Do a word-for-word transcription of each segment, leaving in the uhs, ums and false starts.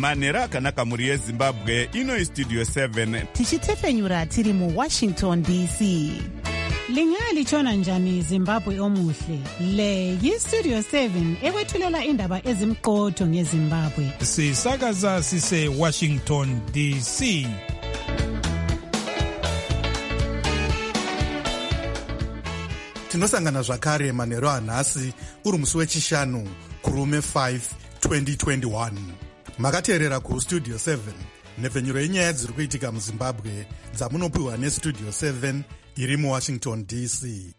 manhero akanaka mhuri yezimbabwe. Ino istudio seven tichitefenyura tiri muwashington D C. Lingalitshona njani Zimbabwe omuhle? Le yistudio seven ekwethulela indaba ezimqotho ngeZimbabwe. Sisakaza sise Washington D C. Tinosangana zvakare manhero anhasi uri musi wechishanu kurume five twenty twenty-one. Makateerera kustudio seven nhepfenyuro yenyaya dziri kuitika muZimbabwe dzamunopiwa nestudio seven iri muWashington D C.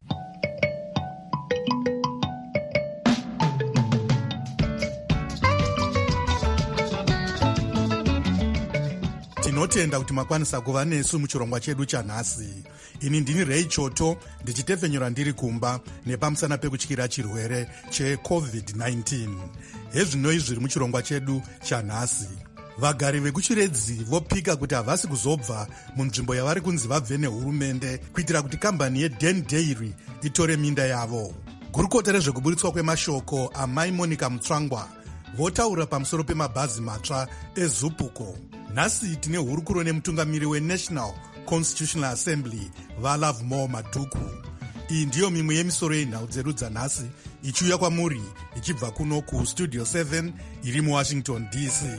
Tinotenda kuti makwanisa kuva nesu muchirongwa chedu chanhasi. Ini ndini Ray Choto ndichitefenyura ndiri kumba nepamusana pekutyira chirwere checovid nineteen. Hezvinoi zviri muchirongwa chedu chanhasi. Vagari vekuchiredzi vopika kuti havasi kuzobva munzvimbo yavari kunzi vabve nehurumende kuitira kuti kambani yeDen Dairy itore minda yavo. Gurukota rezvekuburitswa kwemashoko amai Monica Mutsvangwa votaura pamusoro pemabhazi matsva eZupuco. Nhasi tine hurukuro nemutungamiri weNational Constitutional Assembly vaLovemore Madhuku. Iyi ndiyo mimwe yemisoro yenhau dzedu dzanhasi ichiuya kwamuri ichibva kuno kustudio seven iri muWashington D C.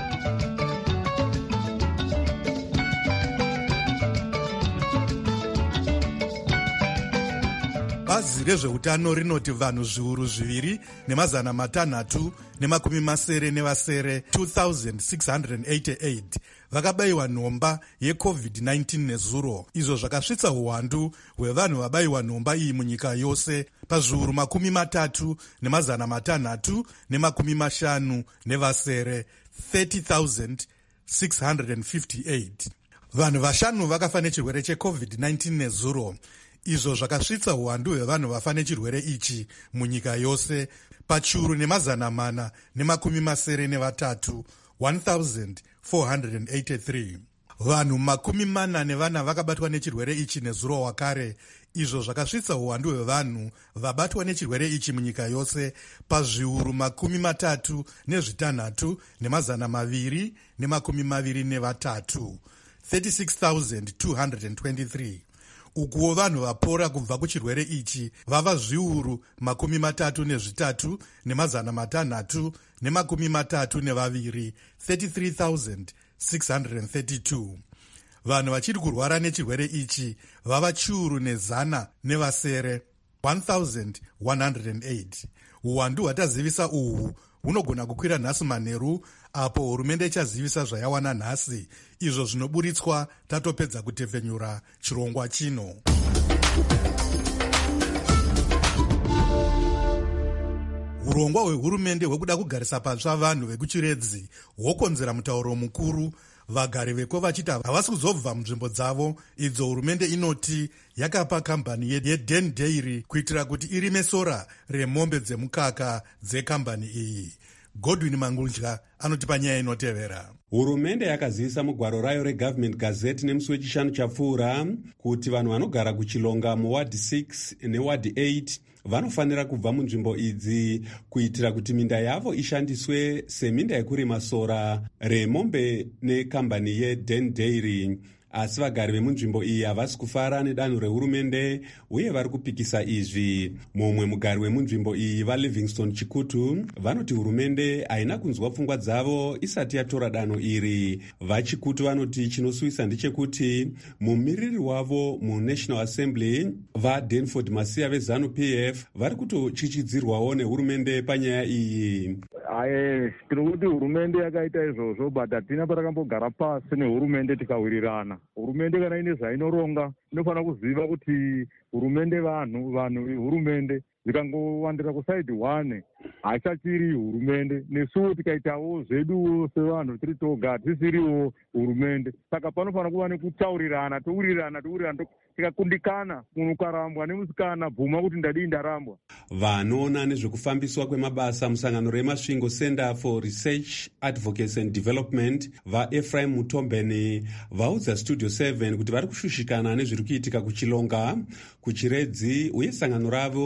Bazi rezveutano rinoti vanhu zviuru zviviri nemazana matanhatu nemakumi masere nevasere two thousand six hundred eighty-eight vakabayiwa nhomba yecovid nineteen nezuro, izvo zvakasvitsa uwandu hwevanhu vabayiwa nhomba iyi munyika yose pazviuru makumi matatu nemazana matanhatu nemakumi mashanu nevasere thirty thousand six hundred fifty-eight. Vanhu vashanu vakafa nechirwere checovid nineteen nezuro, izvo zvakasvitsa uwandu hwevanhu vafa nechirwere ichi munyika yose pachiuru nemazana mana nemakumi masere nevatatu one thousand four hundred eighty-three. Vanhu makumi mana nevana vakabatwa nechirwere ichi nezuro wakare, izvo zvakasvitsa uwandu hwevanhu vabatwa nechirwere ichi munyika yose pazviuru makumi matatu nezvitanhatu nemazana maviri nemakumi maviri nevatatu thirty-six thousand two hundred twenty-three. Ukuwo vanhu vapora kubva kuchirwere ichi vava zviuru makumi matatu nezvitatu nemazana matanhatu nemakumi matatu nevaviri thirty-three thousand six hundred thirty-two. Vanhu vachiri kurwara nechirwere ichi vava chiuru nezana nevasere one thousand one hundred eight. Uwandu hwatazivisa uhwu hunogona kukwira nhasi manheru apo hurumende ichazivisa zvayawana nhasi, izvo zvinoburitswa tatopedza kutefenyura chirongwa chino. Urongwa hwehurumende hwekuda kugarisa patsva vanhu vekuchiredzi hwokonzera mutauro mukuru, vagari veko vachiti havasi kuzobva munzvimbo dzavo idzo hurumende inoti yakapa kambani yeDen Dairy kuitira kuti irime sora remombe dzemukaka dzekambani iyi. Godwin Mangudya anotipa nyaya inotevera. Hurumende yakazivisa mugwaro rayo reGovernment Gazette nemusi wechishanu chapfuura kuti vanhu vanogara kuchilonga muward six neward eight vanofanira kubva munzvimbo idzi kuitira kuti minda yavo ishandiswe seminda yekurima sora remombe nekambani yeDen Dairy. Asi vagari vemunzvimbo iyi havasi kufara nedanho rehurumende uye vari kupikisa izvi. Mumwe mugari wemunzvimbo iyi vaLivingston Chikutu vanoti hurumende haina kunzwa pfungwa dzavo isati yatora danho iri. VaChikutu vanoti chinosuvisa ndechekuti mumiriri wavo muNational Assembly vaDanford Masiya veZanu-P F vari kutochichidzirwawo nehurumende panyaya iyi. Aye, tiri kuti hurumende yakaita izvozvo, but hatina patakambogara pasi nehurumende tikawirirana. Hurumende kana ine zvainoronga inofanira kuziva kuti hurumende vanhu, vanhu hurumende. Zvikangowandira kusaidi one hachachiri hurumende, nesuwo tikaitawo zvedu sevanhu tiri toga tisiriwo hurumende. Saka panofanira kuva nekutaurirana, tourirana tourirana tikakundikana, munhu ukarambwa nemusikana bvuma kuti ndadii ndarambwa. Vanoona nezvekufambiswa kwemabasa musangano remasvingo Center for Research, Advocacy and Development vaEphraim Mutombeni vaudza Studio seven kuti vari kushushikana nezviri kuitika kuchilonga, kuchiredzi uye sangano ravo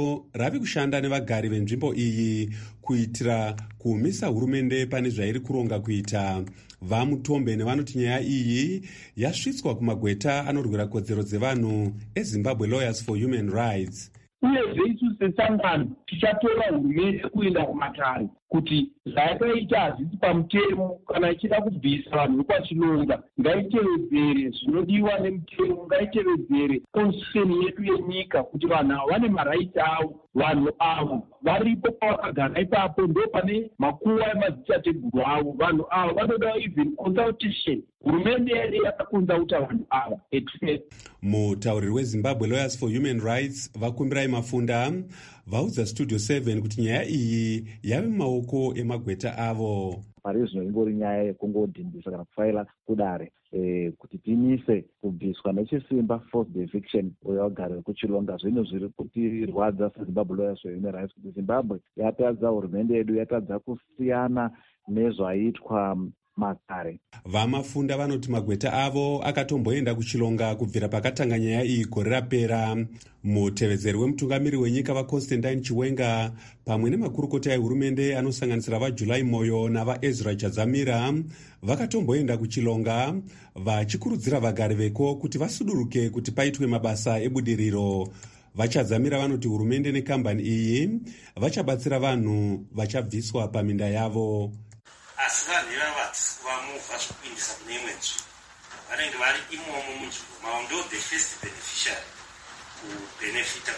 vavi kushanda nevagari venzvimbo iyi kuitira kuumisa hurumende pane zvairi kuronga kuita. Vamutombe nevanoti nyaya iyi yasvitswa kumagweta anorwira kodzero dzevanhu eZimbabwe Lawyers for Human Rights. Uyezve isu sesangano tichatora hurumende kuenda kumatare kuti zvayakaita hazvisi pamutemo. Kana ichida kubvisa vanhu vekwachilonga ngaitevedzere zvinodiwa nemutemo, ngaitevedzere constitution yedu yenyika kuti vanhu ava vane maraiti avo. Vanhu ava varipo pavakagara ipapo ndo pane makuva emadzitateguru avo. Vanhu ava vanoda even consultation. Hurumende yedu yakakonzauta vanhu ava etfes. Mutauriri weZimbabwe Lawyers for Human Rights Vakumbirai Mafunda vaudza Studio seven kuti nyaya iyi yave mumaoko emagweta avo. Pari zvino ingori nyaya yekungodhindisa kana kufaila kudare e, kuti timise kubviswa nechisimba forced eviction uyo wagara kuchilonga. Zvinhu zviri kutirwadza seZimbabwe Lawyers for Human Rights kuti Zimbabwe yatadza, hurumende yedu yatadza kusiyana nezvaitwa makare. Vamafunda vanoti magweta avo akatomboenda kuchilonga kubvira pakatanga nyaya iyi gore rapera. Mutevedzeri wemutungamiri wenyika vaConstantine Chiwenga pamwe nemakurukota ehurumende anosanganisira vaJulai Moyo navaEzra Chadzamira vakatomboenda kuchilonga vachikurudzira vagari veko kuti vasuduruke kuti paitwe mabasa ebudiriro. Vachadzamira vanoti hurumende nekambani iyi vachabatsira vanhu vachabviswa paminda yavo. Asi vanhu ivava vatisi kuvamuvha zvekuindisa kune imwe nzvimbo, vanenge vari imomo munzvimbo mavo ndo the first beneficiary kubenefita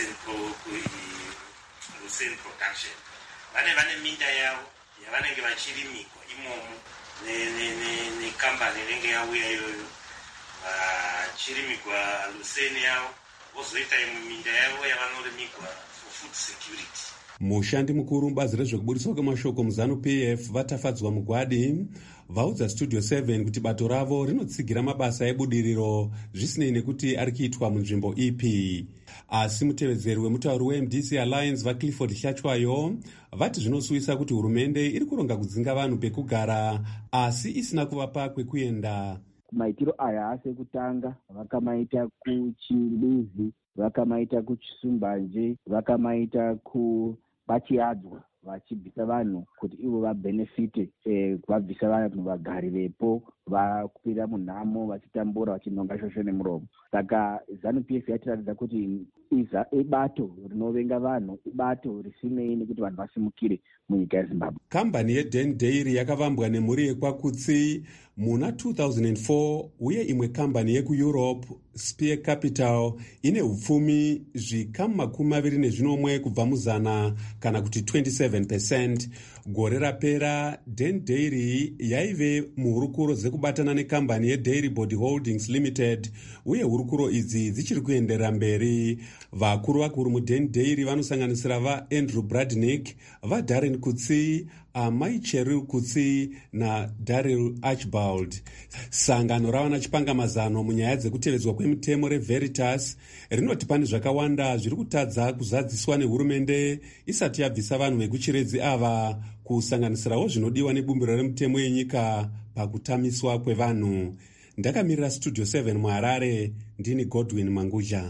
kuLucen production. Vane vane minda yavo yavanenge vachirimikwa imomo nekambani inenge yauya iyoyo vachirimikwa Lucen yavo, vozoita imwe minda yavo yavanorimikwa for food security. Mushandi mukuru mubazi rezvekuburiswa kwemashoko muZanu P F Vatafadzwa Mugwadi vaudza Studio seven kuti bato ravo rinotsigira mabasa ebudiriro zvisinei nekuti ari kuitwa munzvimbo ipi. Asi mutevedzeri wemutauri weM D C Alliance vaClifford Hlachwayo vati zvinosuwisa kuti hurumende iri kuronga kudzinga vanhu pekugara asi isina kuvapa kwekuenda. Maitiro aya ase kutanga vakamaita kuChimbudzi, vakamaita kuChisumbanje, vakamaita kuBachiadzwa vachibvisa vanhu kuti ivo vabenefite eh, vabvisa vanhu vagari vepo vakupira munhamo vachitambura vachinonga shosho nemuromo. Saka Zanu P F yatiratidza kuti iza ibato rinovenga vanhu, ibato risinei nekuti vanhu vasimukire munyika yeZimbabwe. Kambani yeDen Dairy yakavambwa nemhuri yekwakutsi muna two thousand four uye imwe kambani yekuEurope Spear Capital ine upfumi zvikamu makumi maviri nezvinomwe kubva muzana kana kuti twenty-seven percent. Gore rapera Den Dairy yaive muhurukuro dzekubatana nekambani yeDairy Body Holdings Limited uye hurukuro idzi dzichiri kuenderera mberi. Vakuru vakuru muDen Dairy vanosanganisira vaAndrew Bradnick, vaDarren Kutsi, Amai Cheryl Kutsi naDaryl Archibald. Sangano ravana chipangamazano munyaya dzekutevedzwa kwemitemo reVeritas rinoti pane zvakawanda zviri kutadza kuzadziswa nehurumende isati yabvisa vanhu vekuchiredzi ava, kusanganisirawo zvinodiwa nebumbiro remutemo yenyika pakutamiswa kwevanhu. Ndakamirira Studio seven muHarare, ndini Godwin Manguja.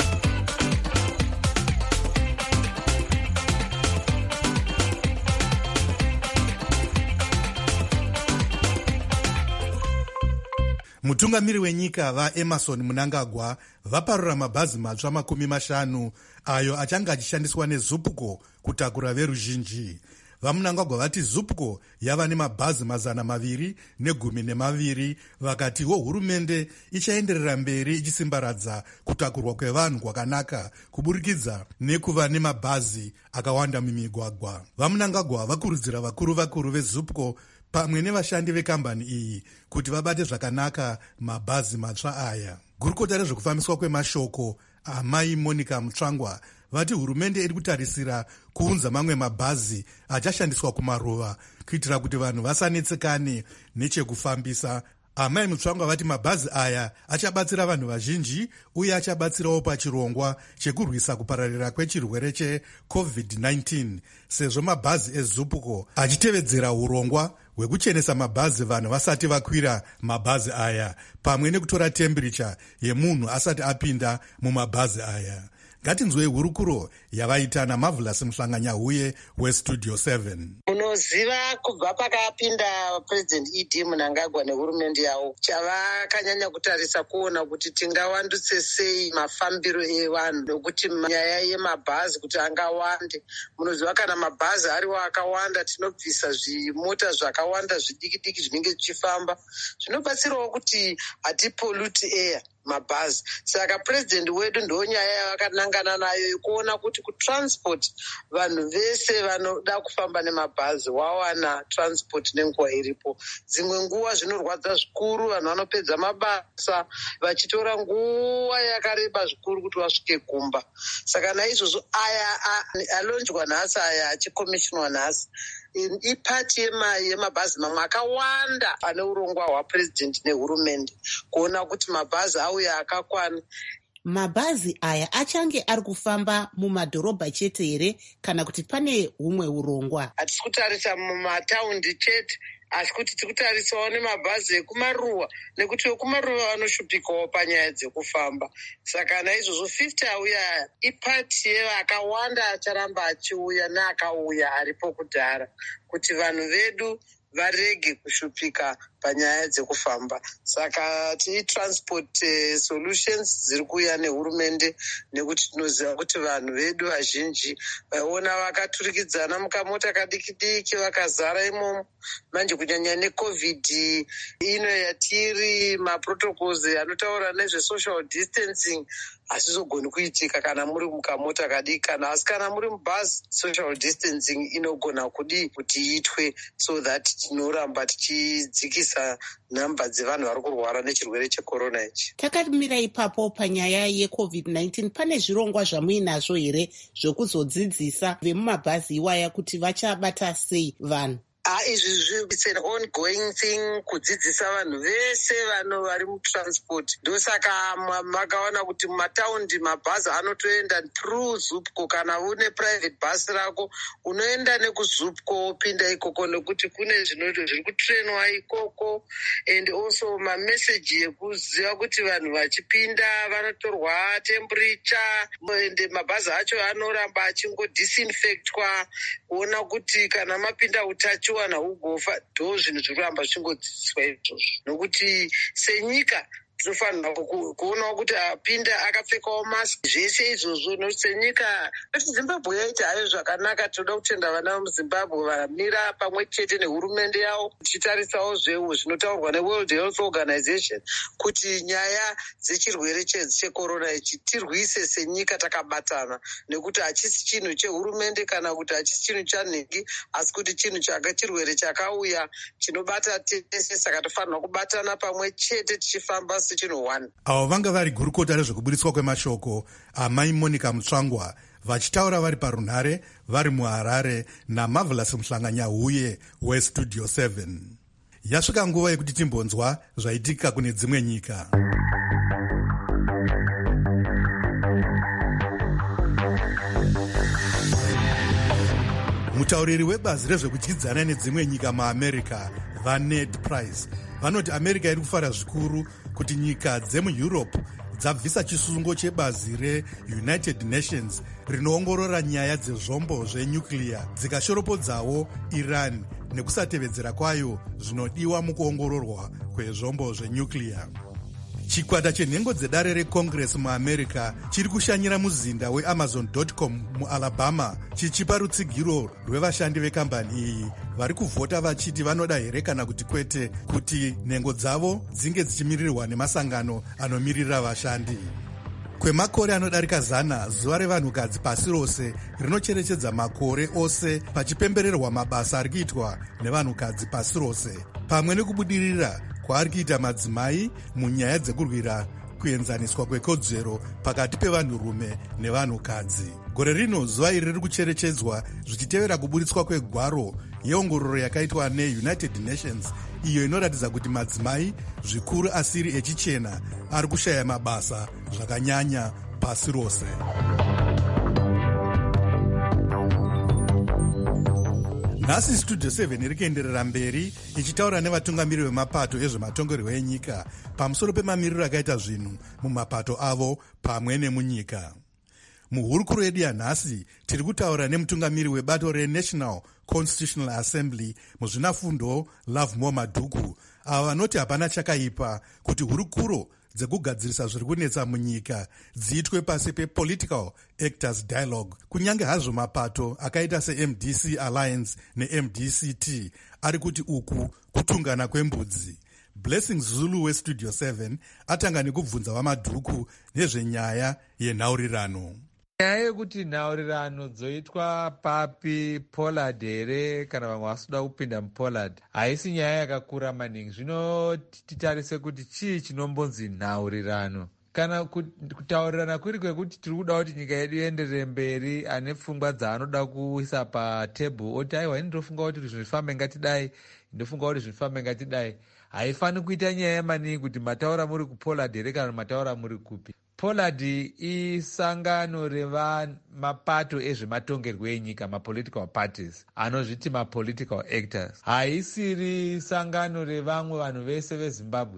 Mutungamiri wenyika vaEmerson Mnangagwa vaparura mabhazi matsva makumi mashanu ayo achanga achishandiswa neZupco kutakura veruzhinji. VaMnangagwa vati Zupco yava nemabhazi mazana maviri negumi nemaviri, vakatiwo hurumende ichaenderera mberi ichisimbaradza kutakurwa kwevanhu kwakanaka kuburikidza nekuva nemabhazi akawanda mumigwagwa. VaMnangagwa vakurudzira vakuru vakuru veZupco pamwe nevashandi vekambani iyi kuti vabate zvakanaka mabhazi matsva aya. Gurukota rezvekufambiswa kwemashoko Amai Monica Mutsvangwa vati hurumende iri kutarisira kuunza mamwe mabhazi achashandiswa kumaruva kuitira kuti vanhu vasanetsekane nechekufambisa. Amai Mutsvangwa vati mabhazi aya achabatsira vanhu vazhinji uye achabatsirawo pachirongwa chekurwisa kupararira kwechirwere checovid nineteen, sezvo mabhazi eZupco achitevedzera urongwa hwekuchenesa mabhazi vanhu vasati vakwira mabhazi aya pamwe nekutora tembiricha yemunhu asati apinda mumabhazi aya. ngatinzwei hurukuro yavaita naMarvelous Mhlanganyahuye westudio seven. Munoziva kubva pakapinda President E D Mnangagwa nehurumende yavo, chavakanyanya kutarisa kuona kuti tingawandutse sei mafambiro evanhu nokuti nyaya yemabhazi kuti angawande. Munoziva kana mabhazi ariwo akawanda tinobvisa zvimota zvakawanda zvidiki diki zvinenge zvichifamba, zvinobatsirawo kuti hatipolute air mabhazi. Saka president wedu ndo nyaya yavakanangana nayo yekuona kuti kutransport vanhu vese vanoda kufamba nemabhazi wawana transport nenguva iripo. Dzimwe nguva zvinorwadza zvikuru, vanhu vanopedza mabasa vachitora nguva yakareba zvikuru kuti vasvike kumba. Saka naizvozvo aya alonjwa nhasi, aya achikomishinwa nhasi, ipati yemabhazi mamwe akawanda ane urongwa hwapresident nehurumende kuona kuti mabhazi auya akakwana. Mabhazi aya achange ari kufamba mumadhorobha chete here kana kuti pane humwe urongwa? Hatisi kutarisa mumataundi chete, asi kuti tiri kutarisawo nemabhazi ekumaruwa, nekuti vekumaruwa vanoshupikawo panyaya dzekufamba. Saka naizvozvo fifty auya ipati yeakawanda acharamba achiuya neakauya aripo kudhara, kuti vanhu vedu varege kushupika panyaya dzekufamba. Saka ti-transport uh, solutions dziri kuuya nehurumende, nekuti tinoziva kuti vanhu vedu vazhinji vaiona vakaturikidzana mukamota kadiki diki vakazara imomo. Manje kunyanya necovid ino yatiri, maprotocols anotaura nezvesocial distancing hazvizogoni kuitika kana muri mukamota kadiki, kana asi kana muri mubhazi social distancing inogona kudi kuti iitwe, so that tinoramba tichidzikisa nhamba dzevanhu vari kurwara nechirwere chekorona ichi. Takamira ipapo panyaya yecovid nineteen, pane zvirongwa zvamuinazvo here zvokuzodzidzisa vemumabhazi iwaya kuti vachabata sei vanhu? Ah, izvi it's an ongoing thing, kudzidzisa vanhu vese vano vari mutransport. Ndosaka makaona kuti mumataundi mabhazi anotoenda through Zupco. Kana une private bus rako unoenda nekuzupco wopinda ikoko, nekuti kune zvinoto zviri kutrainwa ikoko, and also mameseji ekuziva kuti vanhu vachipinda vanotorwa temperature, and mabhazi acho anoramba achingo-disinfectwa kuona kuti kana mapinda utachiona ugofa. Ndo zvinhu zviri kuramba zvichingodzidziswa izvozvo, nokuti senyika tinofanira kuonawo kuti apinda akapfekawo mask, zvese izvozvo. Nokuti senyika kuti Zimbabwe yaita hayo zvakanaka, tinoda kutenda vana vemuZimbabwe vamira pamwe chete nehurumende yavo, tichitarisawo zvewo zvinotaurwa neWorld Health Organization kuti nyaya dzechirwere chekorona ichi tirwise senyika takabatana, nekuti hachisi chinhu chehurumende kana kuti hachisi chinhu chanhingi, asi kuti chinhu chaka chirwere chakauya chinobata tese. Saka tofanira kubatana pamwe chete tichifamba sechinhu one. Avo vanga vari gurukota rezvekuburitswa kwemashoko amai Monica Mutsvangwa vachitaura vari parunhare vari muHarare naMarvelous Mhlanganyahuye westudio seven. Yasvika nguva yekuti timbonzwa zvaitika kune dzimwe nyika. Mutauriri webazi rezvekudyidzana nedzimwe nyika muAmerica, vaNed Price, vanoti America iri kufara zvikuru kuti nyika dzemuEurope dzabvisa chisungo chebazi reUnited Nations rinoongorora nyaya dzezvombo zvenyuclear, dzikashoropodzawo Iran nekusatevedzera kwayo zvinodiwa mukuongororwa kwezvombo zvenyuclear. Chikwata chenhengo dzedare reCongress muAmerica chiri kushanyira muzinda weamazon dot com muAlabama chichipa rutsigiro rwevashandi vekambani iyi vari kuvhota vachiti vanoda here kana kuti kwete kuti nhengo dzavo dzinge dzichimirirwa nemasangano anomirira vashandi. Kwemakore anodarika zana, zuva revanhukadzi pasi rose rinocherechedza makore ose pachipembererwa mabasa ari kuitwa nevanhukadzi pasi rose, pamwe nekubudirira kwaari kuita madzimai munyaya dzekurwira kuenzaniswa kwekodzero pakati pevanhurume nevanhukadzi. Gore rino zuva iri riri kucherechedzwa zvichitevera kuburitswa kwegwaro yeongororo yakaitwa neUnited Nations, iyo inoratidza kuti madzimai zvikuru asiri echichena ari kushaya mabasa zvakanyanya pasi rose. Nhasi studio seven iri kuenderera mberi ichitaura nevatungamiri vemapato ezvematongerwo enyika pamusoro pemamiriro akaita zvinhu mumapato avo pamwe nemunyika. muhurukuro yedu yanhasi tiri kutaura nemutungamiri webato renational constitutional assembly muzvinafundo Lovemore Madhuku, ava vanoti hapana chakaipa kuti hurukuro dzekugadzirisa zviri kunetsa munyika dziitwe pasi pepolitical actors dialogue, kunyange hazvo mapato akaita seM D C Alliance neM D C T ari kuti uku kutungana kwembudzi. Blessing Zulu westudio seven atanga nekubvunza vamadhuku nezvenyaya yenhaurirano. Nyaya yekuti nhaurirano dzoitwa papi, Pollard here kana vamwe vasuda kupinda muPollard, haisi nyaya yakakura maningi. Zvino titarise kuti chii chinombonzi nhaurirano. Kana kutaurirana kuri kwekuti tiri kuda kuti nyika yedu ienderere mberi, ane pfungwa dzaanoda kuisa patebhuru oti aiwa ini ndofunga kuti zvinhu zvifambe ngatidai, ndofunga kuti zvifambe ngatidai. Haifani kuita nyaya maningi kuti mataura muri kuPollard here kana mataura muri kupi. Pollard isangano revamapato ezvematongerwo enyika, mapolitical parties, anozviti mapolitical actors. Haisiri sangano revamwe vanhu vese veZimbabwe.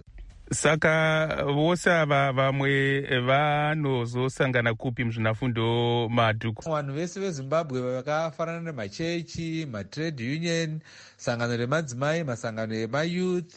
Saka vose ava vamwe vanozosangana kupi muzvinafundo Madhuku? Vanhu vese veZimbabwe vakafanana nemachechi, matrade union, sangano remadzimai, masangano emayouth,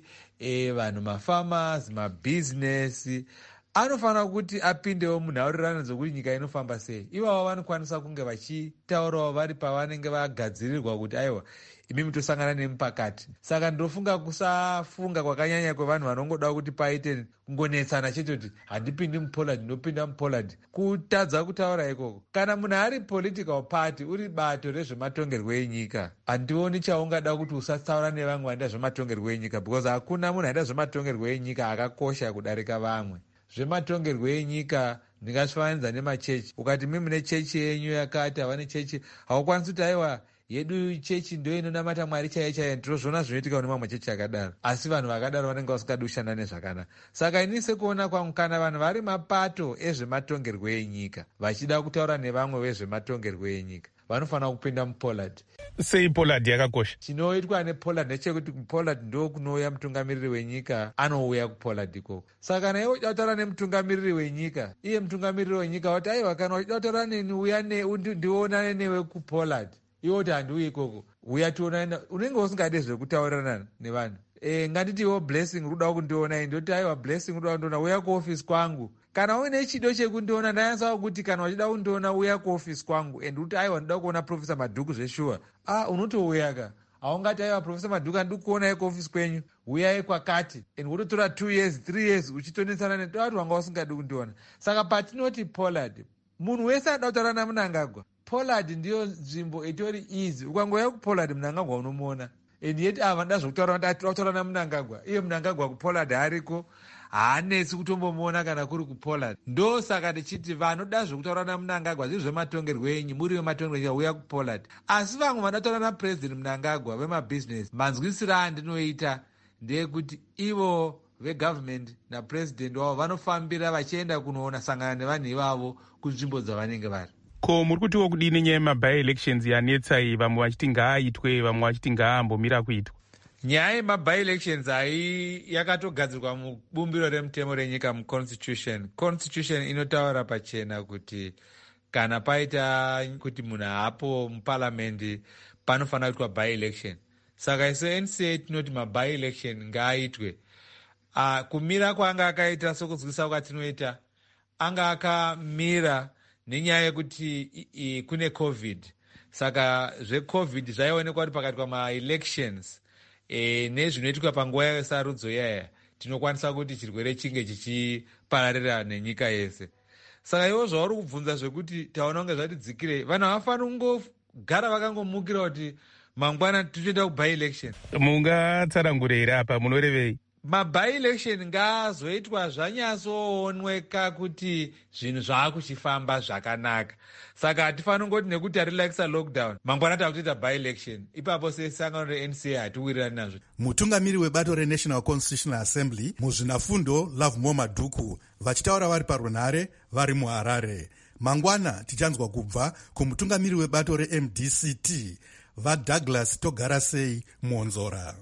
e, vanhu mafarmers, mabusiness, anofanira kuti apindewo munhaurirano dzokuti nyika inofamba sei. Ivavo vanokwanisa kunge vachitaurawo vari pavanenge vagadzirirwa kuti aiwa imi tosangana nemi pakati. Saka ndofunga kusafunga kwakanyanya kwevanhu vanongoda kuti paite kungonetsana chete kuti handipindi muPollard ndopinda muPollard, kutadza kutaura ikoko. Kana munhu ari political party, uri bato rezvematongerwo enyika, handioni chaungada kuti usataura nevamwe vaida zvematongerwo enyika, because hakuna munhu aida zvematongerwo enyika akakosha kudarika vamwe. Zvematongerwo enyika ndingasvifananidza nemachechi. Ukati mimi mune chechi yenyu yakati, havane chechi, haukwanisi kuti aiwa yedu chechi ndo inonamata Mwari chaiye chaiye. Ndinozviona zvinoitika nemamwe chechi akadaro, asi vanhu vakadaro vanenge vasingadi kushanda nezvakanaka. Saka ini sekuona kwangu, kana vanhu vari mapato ezvematongerwo enyika vachida kutaura nevamwe vezvematongerwo enyika, vanofanira kupinda muPollard. Sei Pollard yakakosha? Chinoitwa nePollard ndechekuti kuPollard ndo kunouya mutungamiriri wenyika, anouya kuPollard ikoko. Saka kana iwe uchida kutaura nemutungamiriri wenyika, iye mutungamiriri wenyika wati aiwa kana uchida kutaura neni uya ndionane newe kuPollard, iwe kuti handiuyi ikoko, uya tionane. Unenge usingade zvekutaurirana nevanhu. E, nganditi iwo Blessing ruda kundiona, ndoti aiwa Blessing ruda kundiona, uya kuofisi kwangu. Kana uine chido chekundiona, ndayanza kuti kana uchida kundiona uya kuofisi kwangu, and uti aiwa ndoda kuona Professor Madhuku zveshuwa, ah unotouya ka. Haungati aiwa Professor Madhuku andiri kuonai kuofisi kwenyu, uyai kwakati, and wototora two years three years uchitonetsana netoti wanga usingadi kundiona. Saka patinoti Pollard, munhu wese anoda kutaura naMnangagwa, Pollard ndiyo nzvimbo itori easy. Ukangouya kuPollard Mnangagwa unomuona, and yet ava nda zvokutaura kuti atira kutaura naMnangagwa, iye Mnangagwa kuPollard hariko, haanesi kutombomuona kana kuri kuPollard. Ndo saka tichiti vanoda zvokutaura naMnangagwa zviri zvematongerwo enyu, muri vematongerwo enyu, uya kuPollard. Asi vamwe vanotaura naPresident Mnangagwa vemabusiness, manzwisiro andinoita ndeyekuti ivo vegovernment napresident wavo vanofambira vachienda kunoona sangana nevanhu ivavo kunzvimbo dzavanenge vari. Ko muri kutiwo kudini nyaya yemabi-elections yanetsai, vamwe vachiti ngaaitwe, vamwe vachiti ngaambomira kuitwa? Nyaya yemabi-elections hai yakatogadzirwa mubumbiro remutemo renyika, muconstitution. Constitution inotaura pachena kuti kana paita kuti munhu haapo muparamendi panofanira kuitwa by-election. Saka isu N C A tinoti mabi-election ngaaitwe. Uh, kumira kwaanga akaita sokunzwisa kwatinoita, anga akamira nenyaya yekuti kune COVID. Saka zveCovid zvaionekwa kuti pakati pama-elections e, nezvinoitika panguva yesarudzo yaya tinokwanisa kuti chirwere chinge chichipararira nenyika yese. Saka ivo zvauri kubvunza zvekuti taona kunge zvatidzikire, vanhu havafaniri kungogara vakangomukira kuti mangwana tichienda kuby-election. Mungatsanangura apa munorevei? Mabi-election ngaazoitwa zvanyatsooneka kuti zvinhu zvaakuchifamba zvakanaka. Saka hatifaniri ngoti nekuti arirelaxa lockdown mangwana takutoita by-election, ipapo sesangano reN C A hatiwirirani nazvo. Mutungamiri webato reNational Constitutional Assembly muzvinafundo Lovemore Madhuku vachitaura vari parunhare vari muHarare. Mangwana tichanzwa kubva kumutungamiri webato reM D C T vaDouglas Togarasei Monzora.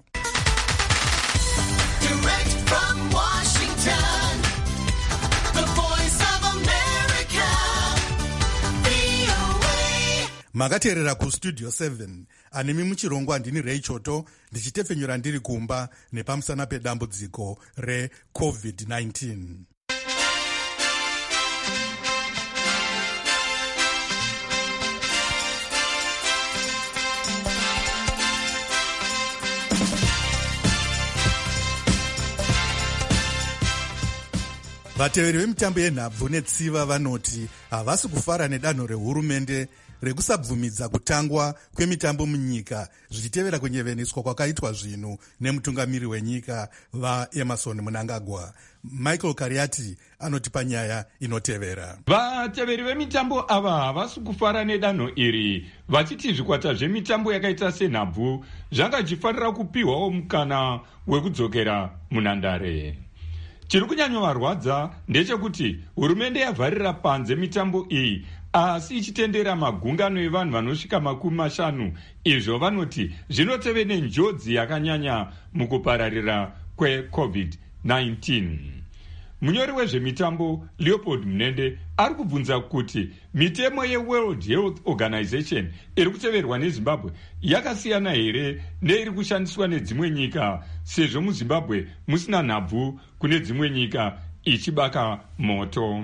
Direct from Washington, the voice of America, makateerera kustudio seven. anemi muchirongwa ndini Ray Choto, ndichitefenyura ndiri kumba nepamusana pedambudziko recovid nineteen. vateveri vemitambo yenhabvu netsiva vanoti havasi kufara nedanho rehurumende rekusabvumidza kutangwa kwemitambo munyika zvichitevera kunyeveniswa kwakaitwa zvinhu nemutungamiri wenyika vaEmerson Mnangagwa. Michael Kariati anotipa nyaya inotevera. Vateveri vemitambo ava havasi kufara nedanho iri, vachiti zvikwata zvemitambo yakaita senhabvu zvangachifanira kupiwawo mukana wekudzokera munhandare. Chiri kunyanyovarwadza ndechekuti hurumende yavharira panze mitambo iyi, asi ichitendera magungano evanhu vanosvika makumi mashanu. Izvo vanoti zvinoteve nenjodzi yakanyanya mukupararira kwecovid nineteen. Munyori wezvemitambo Leopold Munende ari kubvunza kuti mitemo yeWorld Health Organization iri kuteverwa neZimbabwe yakasiyana here neiri kushandiswa nedzimwe nyika, sezvo muZimbabwe musina nhabvu kune dzimwe nyika ichibaka moto.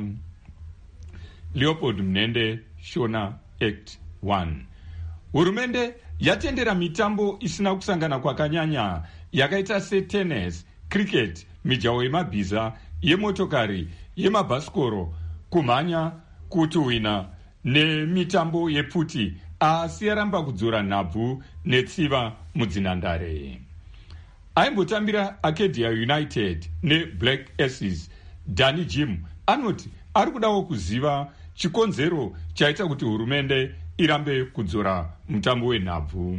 Leopold Munende, Shona Act one. Hurumende yatendera mitambo isina kusangana kwakanyanya yakaita setennis, cricket, mijaho yemabhiza, yemotokari, yemabhasikoro, kumhanya, kutuhwina nemitambo yepfuti, asi yaramba kudzora nhabvu netsiva mudzinhandare. Aimbotambira Acadia United neBlack Aces, Danny Jim anoti ari kudawo kuziva chikonzero chaita kuti hurumende irambe kudzora mutambo wenhabvu.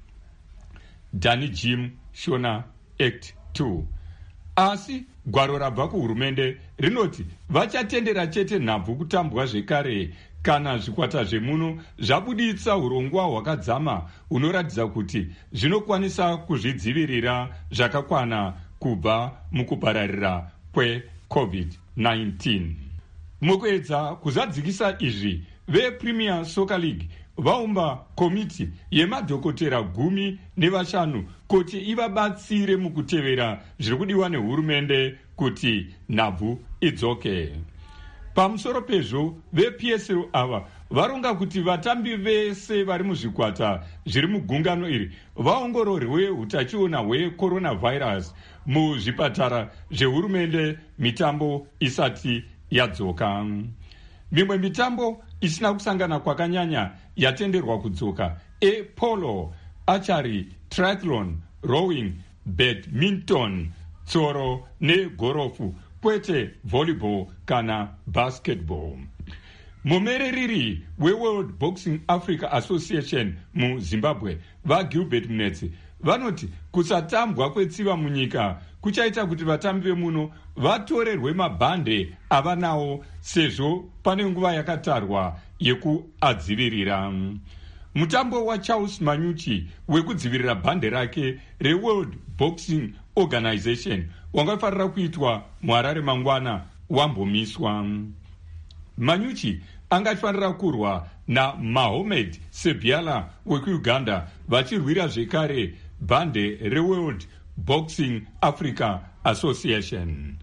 Danny Jim, Shona Act two. Asi gwaro rabva kuhurumende rinoti vachatendera chete nhabvu kutambwa zvekare kana zvikwata zvemuno zvabuditsa urongwa hwakadzama hunoratidza kuti zvinokwanisa kuzvidzivirira zvakakwana kubva mukupararira kwecovid nineteen. Mukuedza kuzadzikisa izvi, vePremier Soccer League vaumba komiti yemadhokotera gumi nevashanu kuti ivabatsire mukutevera zviri kudiwa nehurumende kuti nhabvu idzoke. Pamusoro pezvo, veP S L ava varonga kuti vatambi vese vari muzvikwata zviri mugungano iri vaongororwe utachiona hwecoronavirus muzvipatara zvehurumende mitambo isati yadzoka. Mimwe mitambo isina kusangana kwakanyanya yatenderwa kudzoka epolo, archery, triathlon, rowing, badminton, tsoro negorofu, kwete volleyball kana basketball. Mumereriri weWorld Boxing Africa Association muZimbabwe vaGilbert Mnetsi vanoti kusatambwa kwetsiva munyika kuchaita kuti vatambi vemuno vatorerwe mabhande avanawo sezvo pane nguva yakatarwa yekuadzivirira. Mutambo waCharles Manyuchi wekudzivirira bhande rake reWorld Boxing Organization wangafarira kuitwa muHarare mangwana wambomiswa. Manyuchi angafanira kurwa naMahomed Sebiala wekuUganda vachirwira zvekare bhande reWorld Boxing Africa Association.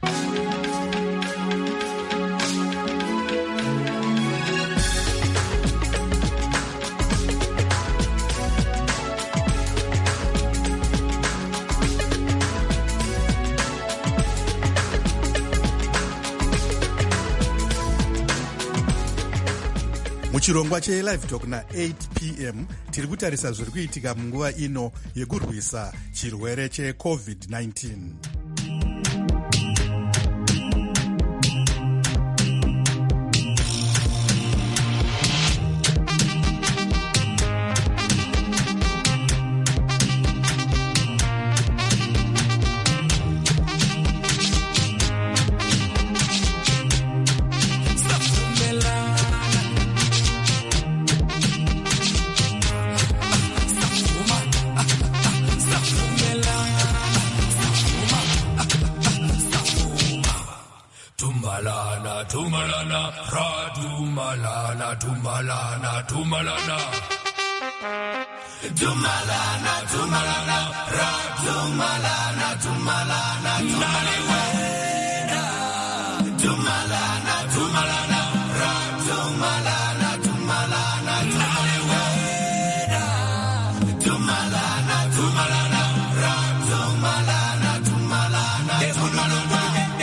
muchirongwa chelive talk na-eight p m tiri kutarisa zviri kuitika munguva ino yekurwisa chirwere checovid nineteen. Tumbalana, Tumbalana, Ra Tumbalana, Tumbalana, Tumbalana. Tumbalana, Tumbalana, Ra Tumbalana, Tumbalana, Naliwena. Tumbalana, Tumbalana, Ra Tumbalana, Tumbalana, Naliwena. Tumbalana, Tumbalana, Ra Tumbalana, Tumbalana, Tumbalana.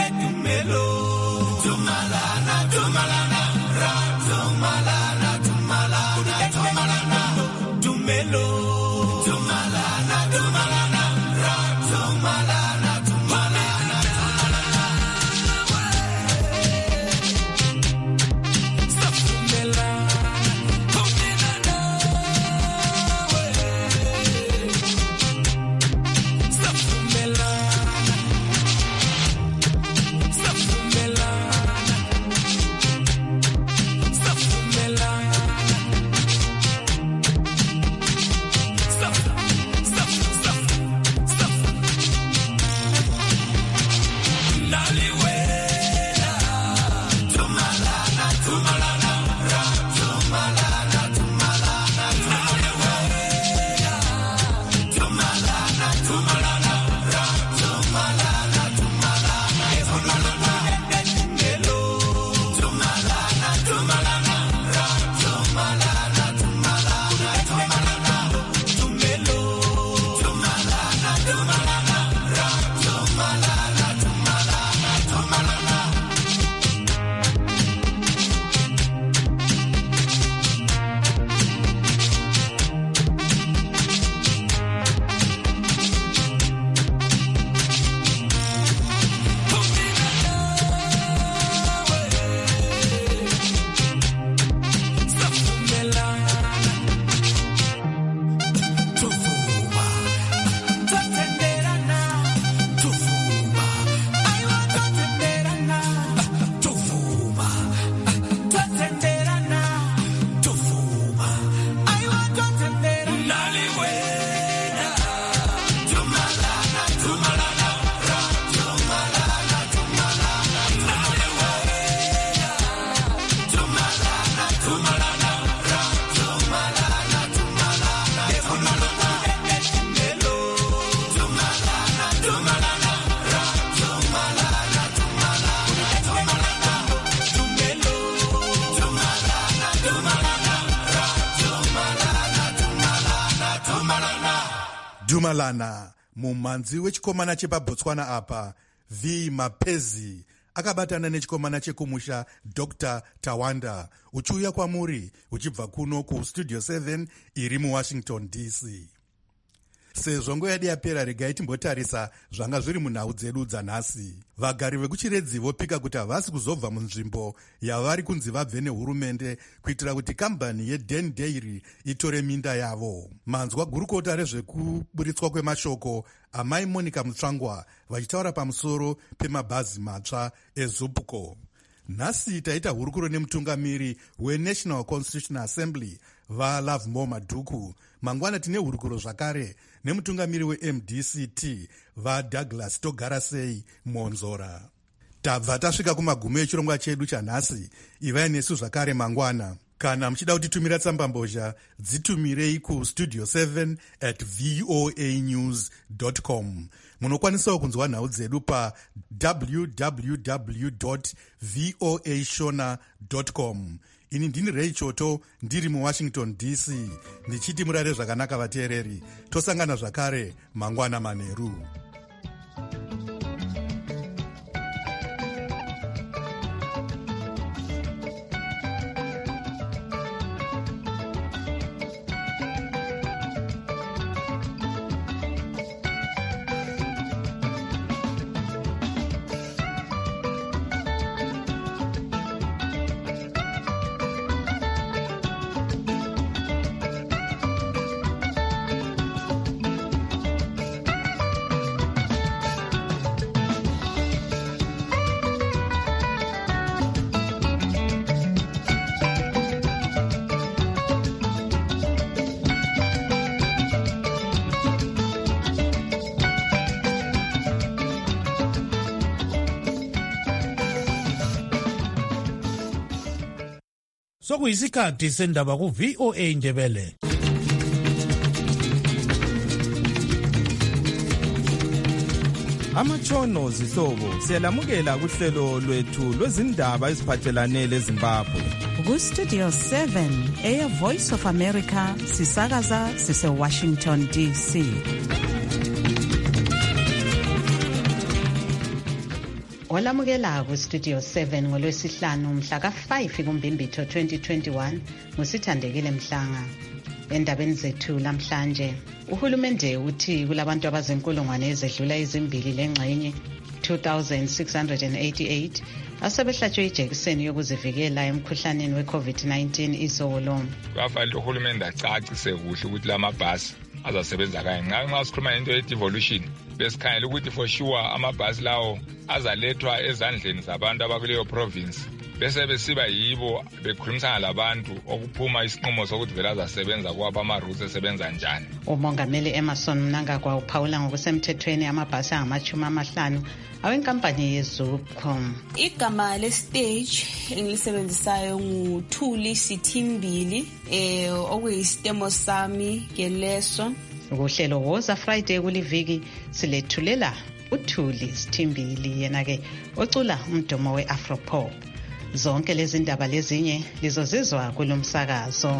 Dumalana, mumhanzi wechikomana chepaBotswana apa, V Mapezi, akabatana nechikomana chekumusha Doctor Tawanda, uchiuya kwamuri uchibva kuno kustudio seven iri muWashington D C. Sezvo nguva yedu yapera, regai timbotarisa zvanga zviri munhau dzedu dzanhasi. Vagari vekuchiredzi vopika kuti havasi kuzobva munzvimbo yavari kunzi vabve nehurumende kuitira kuti kambani yeDen Dairy itore minda yavo. Manzwa gurukota rezvekuburitswa kwemashoko amai Monica Mutsvangwa vachitaura pamusoro pemabhazi matsva eZupco. Nhasi taita hurukuro nemutungamiri weNational Constitutional Assembly vaLovemore Madhuku. Mangwana tine hurukuro zvakare nemutungamiri weM D C T vaDouglas Togarasei Monzora. Tabva tasvika kumagumo echirongwa chedu chanhasi. Ivai nesu zvakare mangwana. Kana muchida kutitumira tsambambozha, dzitumirei kustudio seven at voanews dot com. Munokwanisawo kunzwa nhau dzedu pa w w w dot voa shona dot com. Ini ndini Ray Choto, ndiri muWashington D C, ndichiti murare zvakanaka vateereri. Tosangana zvakare mangwana manheru. Sokuyisikhathi sendaba ku V O A Ndebele. Amatshono zihlobo siyalamukela kuhlelo lwethu lwezindaba eziphathelane leZimbabwe. Ku Studio seven Air Voice of America sisakaza sise Washington D C. Olamukela ku Studio seven ngolwesihlanu mhla ka five kuMbimbithi twenty twenty-one ngusithandekile Mhlanga. Endabeni zethu lamhlanje uhulumende uthi kulabantu abazenkulungwane ezedlula izimbili lengxenye two thousand six hundred eighty-eight asebehlatshwe ijekiseni yokuzivikela emkhuhlaneni we-COVID nineteen izolo. Kufanele uhulumende acacise kuhle ukuthi lamabhasi azasebenza kanjani. Nxa sikhuluma ngento ye-devolution besikhangela ukuthi for sure amabhasi lawo azalethwa ezandleni zabantu abakuleyo province bese besiba yibo bekhulumisana labantu okuphuma isinqumo sokuthi vele azasebenza kwabo ama-routes esebenza njani. Umongameli Emerson Mnangagwa uphawula ngokusemthethweni amabhasi angamachumi amahlanu awenkampani yeZubcom. Igama lestage engilisebenzisayo nguThuli Sithimbili eh okuyisitemo sami ngeleso. Ukuhlelo Woza Friday kuliviki silethulela uThuli Sithimbili yena ke ocula umdomo we-Afropop. Zonke lezi ndaba lezinye lizozizwa kulomsakazo.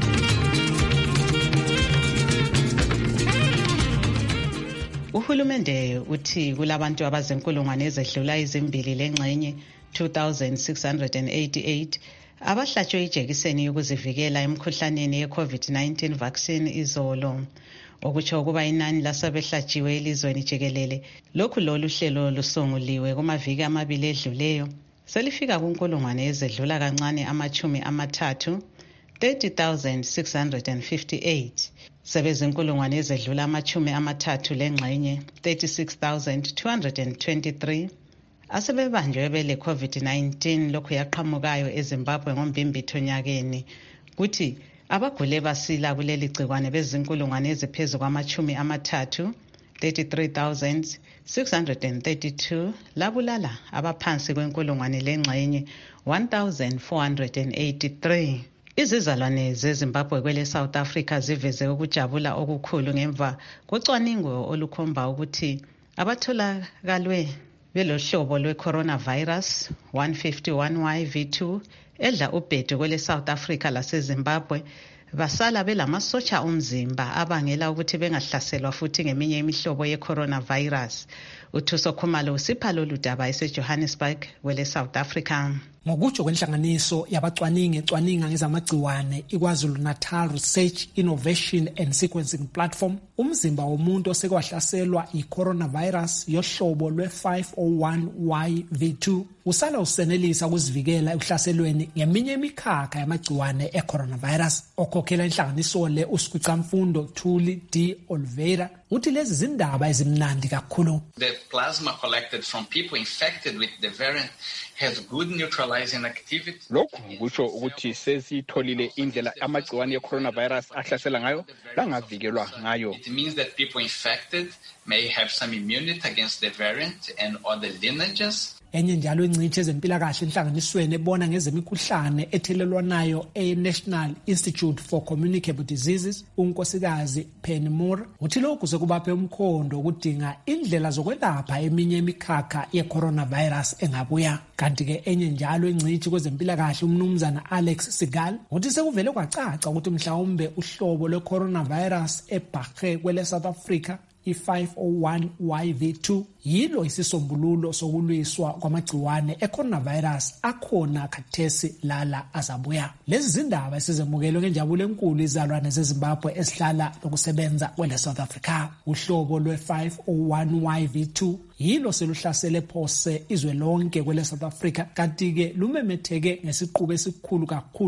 Uhulumende uthi kulabantu abazenkulungwane ezedlula izimbili lengxenye two thousand six hundred eighty-eight abahlatshwe ijekiseni yokuzivikela emkhuhlaneni ye-COVID nineteen vaccine izolo. Okutsho ukuba inani lasabehlatshiwe elizweni jikelele lokhu lolu hlelo lusunguliwe kumaviki amabili edluleyo selifika kunkulungwane ezedlula kancane amachumi amathathu thirty thousand six hundred fifty-eight. Sebezinkulungwane ezedlula amachumi amathathu lengxenye thirty-six thousand two hundred twenty-three asebebanjwe bele COVID nineteen lokhu yaqhamukayo eZimbabwe ngoMbimbithi onyakeni. Kuthi abagule basila kuleli gcikwane bezinkulungwane eziphezulu kwamachumi amathathu thirty-three thousand six hundred thirty-two labulala abaphansi kwenkulungwane lengxenye one thousand four hundred eighty-three. Izizalwane zeZimbabwe kwele South Africa ziveze ukujabula okukhulu ngemva kocwaningo olukhomba ukuthi abatholakalwe belohlobo lwe-coronavirus one fifty-one Y V two edla ubhedu kwele South Africa laseZimbabwe basala belamasotsha omzimba abangela ukuthi bengahlaselwa futhi ngeminye imihlobo ye-coronavirus. Uthuso Khumalo usipha lolu daba eseJohannesburg kwele South Africa. Ngokutsho kwenhlanganiso yabacwaningi ecwaninga ngezamagciwane iKwaZulu Natal Research Innovation and Sequencing Platform, umzimba womuntu osekwahlaselwa i-coronavirus yohlobo lwe-five oh one Y V two usala usenelisa ukuzivikela ekuhlaselweni ngeminye imikhakha yamagciwane e-coronavirus. Okhokhela inhlanganiso le uSikhwicamfundo Thuli D Oliveira uthi lezi zindaba ezimnandi kakhulu. The plasma collected from people infected with the variant has good neutralizing activity. Lokhu kusho ukuthi sesitholile indlela amagciwane ye-coronavirus ahlasela ngayo langavikelwa ngayo. It means that people infected may have some immunity against the variant and other lineages. Enye njalo ingcitshi ezempilakahle enhlanganisweni ebona ngezemikhuhlane ethelelwanayo e-National Institute for Communicable Diseases unkosikazi Penny Moore uthi lokhu sekubaphe umkhondo ukudinga indlela zokwelapha eminye imikhakha ye-coronavirus engabuya. Kanti ke enye njalo ingcitshi kwezempilakahle umnumzana Alex Sigal uthi sekuvele kwacaca ukuthi mhlawumbe uhlobo lwe-coronavirus ebhaqe kwele South Africa i-five oh one Y V two yilo isisombululo sokulwiswa kwamagciwane e-coronavirus akhona khathesi lala azabuya. Lezi zindaba esizemukelwe ngenjabulo enkulu izalwane zeZimbabwe esihlala lokusebenza kwele South Africa. Uhlobo lwe-five oh one Y V two yilo seluhlasele phose izwe lonke kwele South Africa kanti ke lumemetheke ngesiqubu esikhulu kakhulu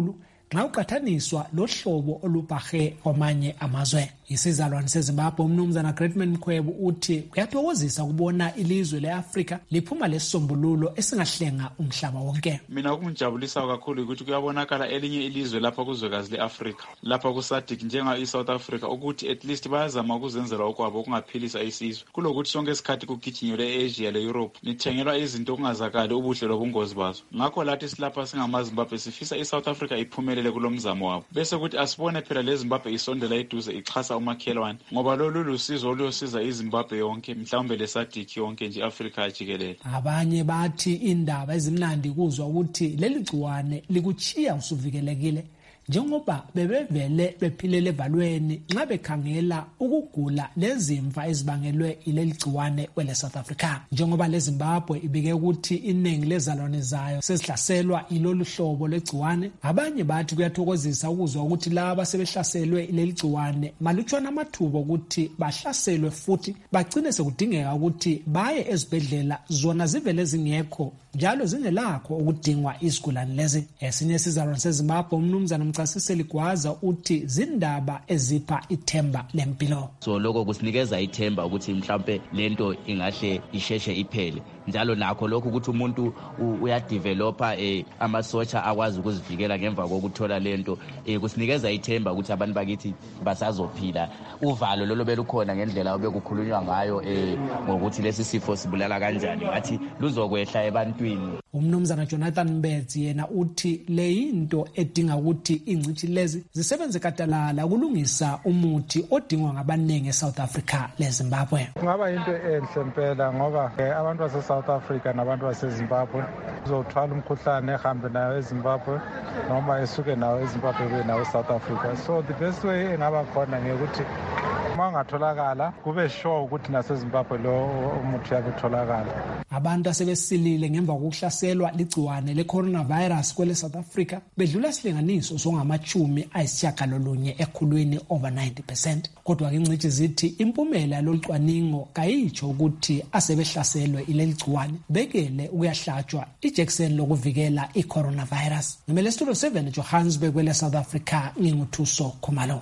nxa uqathaniswa lohlobo olubhahe kwamanye amazwe. Isizalwane seZimbabwe umnumzana Greatman Mkhwebo uthi kuyathokozisa kubona ilizwe leAfrika liphuma lesisombululo esingahlenga umhlaba wonke. Mina ukungijabulisa kakhulu ukuthi kuyabonakala elinye ilizwe lapha kuzwekazi leAfrika lapha kuSADC njenga iSouth Africa ukuthi at least bayazama ukuzenzela okwabo ukungaphilisa isizwe kulokuthi sonke isikhathi kugijinywe leAsia leEurope nithengelwa izinto okungazakali ubuhle lobungozi bazo. Ngakho lathi silapha singamaZimbabwe sifisa iSouth Africa iphumelele kulomzamo wabo bese ukuthi asibone phela leZimbabwe isondela eduze ixhasa umakhelwane ngoba lolu lusizo oluyosiza iZimbabwe yonke mhlawumbe leSADC yonke nje Africa jikelele. Abanye bathi indaba ezimnandi kuzwa ukuthi leli gciwane likuchiya usuvikelekile njengoba bebevele bephilele evalweni nxa bekhangela ukugula lezimfa ezibangelwe ileli gciwane kwele South Africa. Njengoba leZimbabwe ibike ukuthi iningi lezalwane zayo sezihlaselwa ilolu hlobo legciwane, abanye bathi kuyathokozisa ukuzwa ukuthi laba sebehlaselwe ileli gciwane malutshwana amathuba ukuthi bahlaselwe futhi bagcine sekudingeka ukuthi baye ezibhedlela zona zivele zingekho njalo zingelakho ukudingwa izigulane lezi. Esinye sizalwane seZimbabwe umnumzana Mchasiseli Gwaza uthi zindaba ezipha ithemba lempilo. So lokho kusinikeza ithemba ukuthi mhlawumbe lento ingahle isheshe iphele njalo nakho lokho ukuthi umuntu uyadevelopa eh, amasotsha akwazi ukuzivikela ngemva kokuthola lento eh, kusinikeza ithemba ukuthi abantu bakithi basazophila. Uvalo lolo belukhona ngendlela obekukhulunywa ngayo eh, ngokuthi lesi sifo sibulala kanjani ngathi luzokwehla ebantwini. Umnumzana Jonathan Mbetsi yena uthi le into edinga ukuthi ingcithi lezi zisebenze katalala kulungisa umuthi odingwa ngabanenge eSouth Africa leZimbabwe. Kungaba into enhle impela ngoba abantu base South Africa nabantu base Zimbabwe uzothwala umkhuhlane ehambe nayo eZimbabwe noma esuke nayo eZimbabwe be nayo eSouth Africa. So the best way engaba khona ngekuthi uma ngatholakala kube sure ukuthi naseZimbabwe lo umuthi uyatholakala. Abantu asebesilile ngemva kokuhlaselwa ligciwane le-coronavirus kwele South Africa bedlula isilinganiso songamachumi ayisishiyagalolunye ekhulwini over ninety percent. Kodwa ke ingcithi zithi impumela yalolucwaningo kayitsho ukuthi asebehlaselwe ileli gciwane bekele ukuyahlatshwa ijekiseni lokuvikela i-coronavirus. Ngimele Studio seven Johannesburg kwele South Africa nginguthuso Khumalo.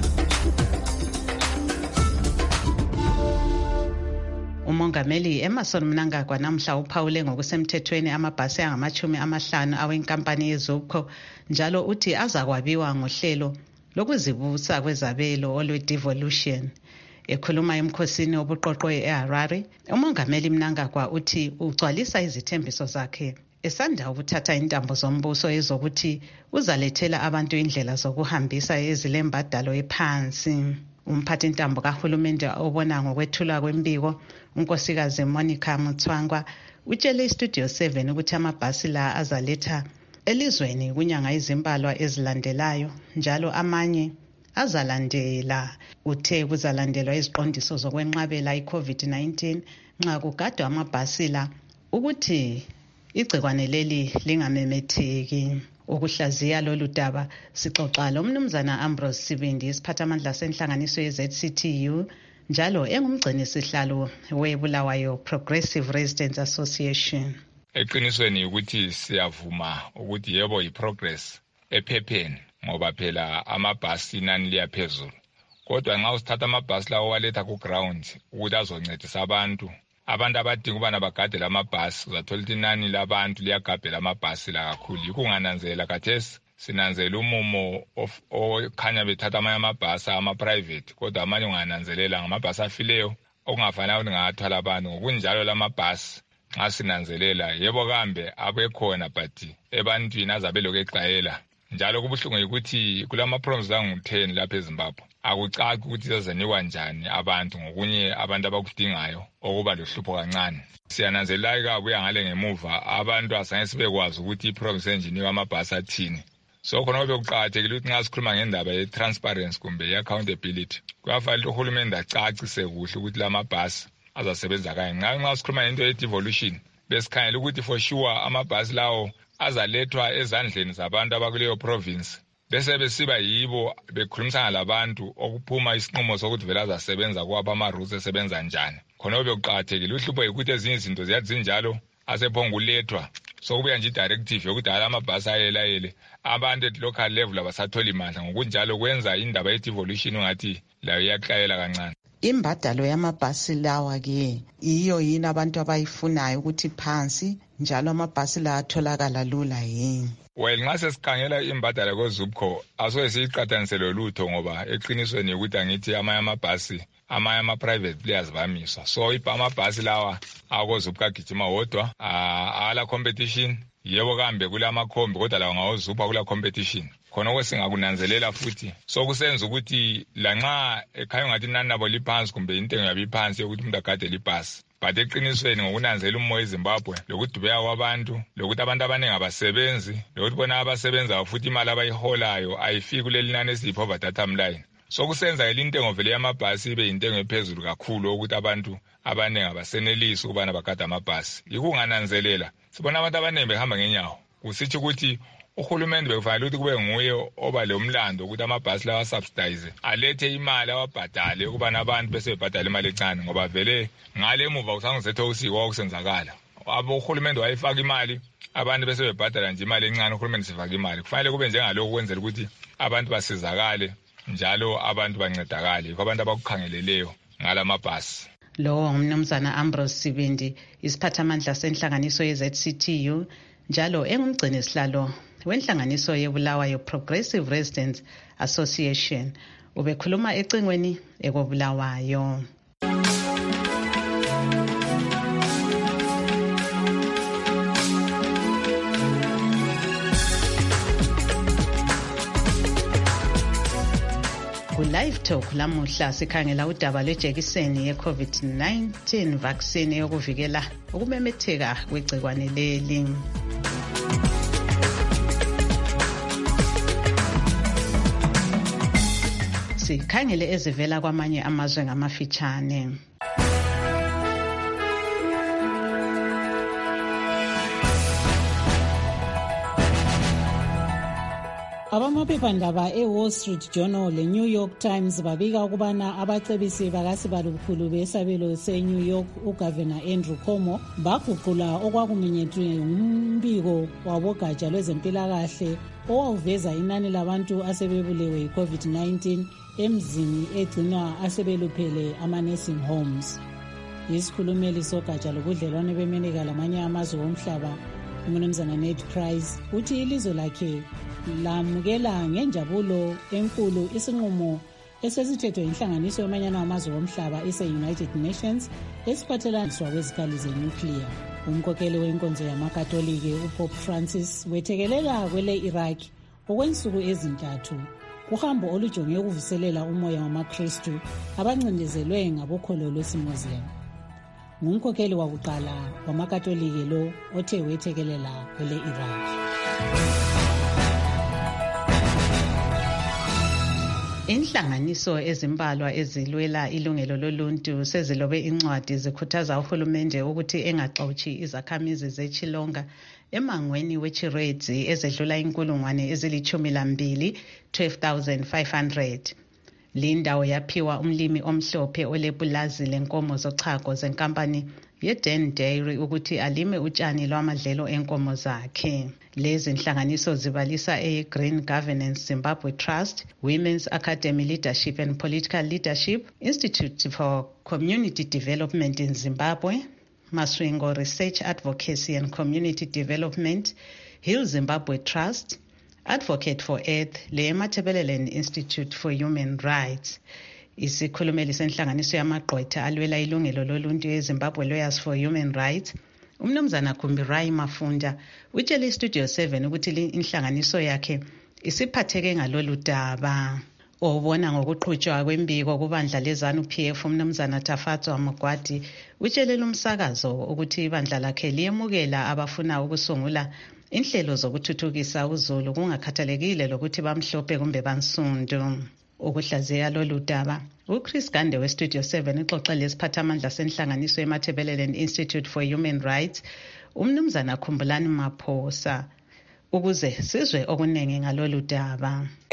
Umongameli Emmerson Mnangagwa namhla uphawule ngokusemthethweni amabhasi angamachumi amahlanu awenkampani yeZUPCO njalo uthi azakwabiwa ngohlelo lokuzibusa kwezabelo olwe-devolution. Ekhuluma emkhosini obuqoqo eHarare, umongameli Mnangagwa uthi ugcwalisa izithembiso zakhe esanda ukuthatha intambo zombuso ezokuthi uzalethela abantu indlela zokuhambisa ezilembadalo ephansi. Umphathi intambo kahulumende obona ngokwethula kwembiko unkosikazi Monica Mutswangwa utshele iStudio seven ukuthi amabhasi la azaletha elizweni kunyanga izimbalwa ezilandelayo njalo amanye azalandela. Uthe kuzalandelwa iziqondiso zokwenqabela iCovid nineteen nxa kugadwa amabhasi la ukuthi igcikwane leli lingamemetheki. Ukuhlaziya lolu daba sixoxa lo mnumzana Ambrose Sibindi isiphathamandla senhlanganiso ye-Z C T U njalo engumgcini sihlalo weBulawayo Progressive Residents Association. Eqinisweni ukuthi siyavuma ukuthi yebo iprogress ephepheni ngoba phela amabhasi nani liyaphezulu kodwa nxa usithatha amabhasi lawo waletha ku ground ukuthi azoncedisa abantu abantu abadinga ubana bagade lamabhasi uzathola ukuthi inani labantu liyagabhela amabhasi la kakhulu. Yikho ungananzela kathesi sinanzela umumo okhanya bethatha amanye amabhasi ama-private kodwa amanye ungananzelela ngamabhasi afileyo okungafanele ukuthi ngathwala abantu. Ngokunjalo lamabhasi nxa sinanzelela yebo kambe abekhona but ebantwini azabe lokhu exayela njalo kubuhlungu ukuthi kulama-programs angu-ten lapha eZimbabwe akucaki ukuthi azanikwa njani abantu ngokunye abantu abakudingayo okuba lohlupho kancane. Siyananzelela kabuya ngale ngemuva abantu asangeke sibekwazi ukuthi i-programs engineer amabhasi athini. So khona bekuqakathekile ukuthi nxa sikhuluma ngendaba ye-transparency kumbe ye-accountability kuyafanele uhulumende acacise kuhle ukuthi lamabhasi azasebenza kanye. Ngabe nxa sikhuluma ngento ye-devolution besikhangela ukuthi for sure amabhasi lawo azalethwa ezandleni zabantu abakuleyo province bese besiba yibo bekhulumisana labantu okuphuma isinqumo sokuthi vele azasebenza kwabo ama-routes esebenza njani. Khona bekuqakathekile uhlupho yikuthi ezinye izinto ziyathi zinjalo asephongulethwa sokubuya nje directive yokuthi hala amabhasi ayelayele abantu at local level abasathola imandla ngokunjalo kwenza indaba ye devolution ungathi layo iyaqalela kancane. Imbadalo yamabhasi lawa ke iyo yini abantu abayifunayo ukuthi phansi njalo amabhasi la atholakala lula yini? Well, nxa sesikhangela imbadalo koZUPCO asoke siyiqathanise lolutho ngoba eqinisweni ukuthi angithi amanye amabhasi amanye ama-private players bamiswa. So amabhasi lawa akoZUPCO agijima wodwa, ala competition. Yebo kambe kula makhombi kodwa lawa ngawoZUPCO kula competition. Khona okwesingakunanzelela futhi sokusenza ukuthi lanxa ekhaya ngathi nani nabo liphansi kumbe intengo yabi iphansi yokuthi umuntu agade libhasi. But eqinisweni ngokunanzela umoya eZimbabwe lokudubeka kwabantu lokuthi abantu abaningi abasebenzi lokuthi bona abasebenza futhi imali abayiholayo ayifiki kuleli nani esiyipho data line. Sokusenza intengo vele yamabhasi ibe intengo ephezulu kakhulu ukuthi abantu abaningi abasenelisi ukubana bagada amabhasi. Ikungananzelela sibona abantu abaningi behamba ngenyawo. Kusithi ukuthi uhulumende bekufanele ukuthi kube nguye oba lo mlando ukuthi amabhasi lawa subsidize alethe imali awabhadale ukubana abantu bese bebhadala imali encane ngoba vele ngale emuva usangizethe usiko okusenzakala. Abo uhulumende wayifaka imali abantu bese bebhadala nje imali encane uhulumende sifaka imali. Kufanele kube njengalokho kwenzela ukuthi abantu basizakale njalo abantu bancedakale kwabantu abakukhangeleleyo ngalamabhasi. Lo umnumzana Ambrose Sibindi isiphathamandla senhlanganiso ye-Z C T U njalo engumgcini sihlalo wenhlanganiso yeBulawayo Progressive Residents Association ubekhuluma ecingweni ekobulawayo. Live Talk lamuhla sikhangela udaba lwejekiseni ye-COVID nineteen vaccine yokuvikela ukumemetheka kwegcikwane leli. Sikhangele ezivela kwamanye amazwe ngamafitshane. Abamaphephandaba e-Wall Street Journal le-New York Times babika ukubana abacebisi bakasibalukhulu besabelo se-New York uGavana Andrew Cuomo baguqula okwakumenyethwe ngumbiko wabogatsha lwezempilakahle owawuveza inani labantu asebebulewe yi-COVID nineteen emzini egcinwa asebeluphele ama-nursing homes. Isikhulumeli sogatsha lobudlelwane bemelika lamanye amazwe omhlaba uMnumzana Ned Price uthi ilizwe lakhe lamukela ngenjabulo enkulu isinqumo esesithethwe inhlanganiso yomanyano amazwe omhlaba ise-United Nations esiphathelaniswa kwezikhali zenuclear. Umkhokheli wenkonzo yamakatolike uPope Francis wethekelela kwele Iraq okwensuku ezintathu kuhambo olujonge ukuvuselela umoya wamaKristu abancindezelwe ngabokholo lwesimuslim. Ngumkhokheli wakuqala wamakatolike lo othe wethekelela kwele Iraq. Inhlanganiso ezimbalwa ezilwela ilungelo loluntu sezilobe incwadi zikhuthaza uhulumende ukuthi engaxoxi izakhamizi zeChilonga emangweni weChiredzi ezedlula inkulungwane ezilithumi lambili twelve thousand five hundred. Lindawo yaphiwa umlimi omhlophe olepulazi lenkomo zochago zenkampani ye-Den Dairy ukuthi alime utshani lwamadlelo enkomo zakhe. Lezi nhlanganiso zibalisa e-Green Governance Zimbabwe Trust, Women's Academy Leadership and Political Leadership, Institute for Community Development in Zimbabwe, Maswingo Research Advocacy and Community Development, Hill Zimbabwe Trust, Advocate for Earth, le Matabeleland Institute for Human Rights. Isikhulumeli senhlanganiso yamagqwetha alwela ilungelo loluntu eZimbabwe Lawyers for Human Rights, uMnumzana Kumbirai Mafunda utshele iStudio seven ukuthi inhlanganiso yakhe isiphatheke ngalolu daba. Obona ngokuqhutshwa kwembiko kubandla lezanu P F uMnumzana Tafatswa Mugwadi utshele umsakazo ukuthi ibandla lakhe liyemukela abafuna ukusungula inhlelo zokuthuthukisa uZulu kungakhathalekile lokuthi bamhlophe kumbe bansundu. Ukuhlaziya lolu daba uChris Gande weStudio seven ixoxele isiphathamandla senhlanganiso yeMatabeleland Institute for Human Rights uMnumzana Khumbulani Maphosa ukuze sizwe okunenge ngalolu daba.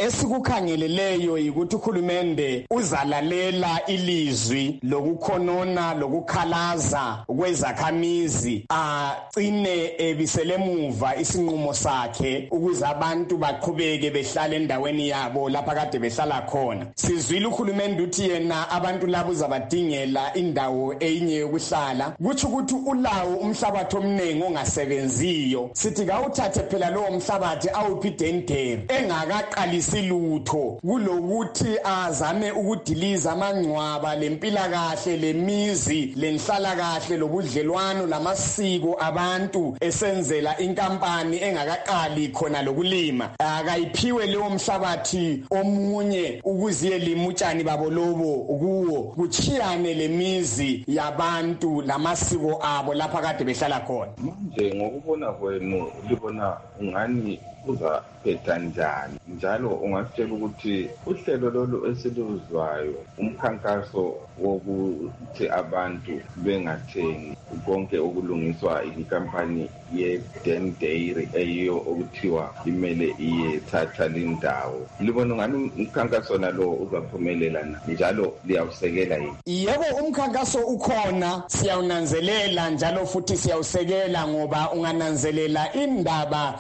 esikukhangeleleyo ukuthi uhulumende uzalalela ilizwi lokukhonona lokukhalaza kwezakhamizi agcine ebisele emuva isinqumo sakhe ukuze abantu baqhubeke behlale endaweni yabo lapha kade behlala khona. Sizwile uhulumende uthi yena abantu labo uzabadingela indawo eyinye yokuhlala, kuthi ukuthi ulawo umhlabathi omningi ongasebenziyo. Sithi kawuthathe phela lowo mhlabathi awuphi dendere engakaqalisi lutho kulokuthi azame ukudiliza amangcwaba lempilakahle lemizi lenhlala kahle lobudlelwano lamasiko abantu esenzela inkampani engakaqali khona lokulima. Akayiphiwe leyo mhlabathi omunye ukuze limutshani babo lobo kuwo kuchiyane lemizi yabantu lamasiko abo lapha kade behlala khona. Manje ngokubona kwenu libona ungani uzaphetha njani, njalo ungasitshela ukuthi uhlelo lolu esiluzwayo umkhankaso wokuthi abantu bengathengi konke okulungiswa inkampani ye-Den Dairy eyiyo okuthiwa imele iyethatha lindawo, libona ungani umkhankaso nalo uzaphumelela na, njalo liyawusekela yini? Yebo, umkhankaso ukhona, siyawunanzelela njalo futhi siyawusekela ngoba ungananzelela indaba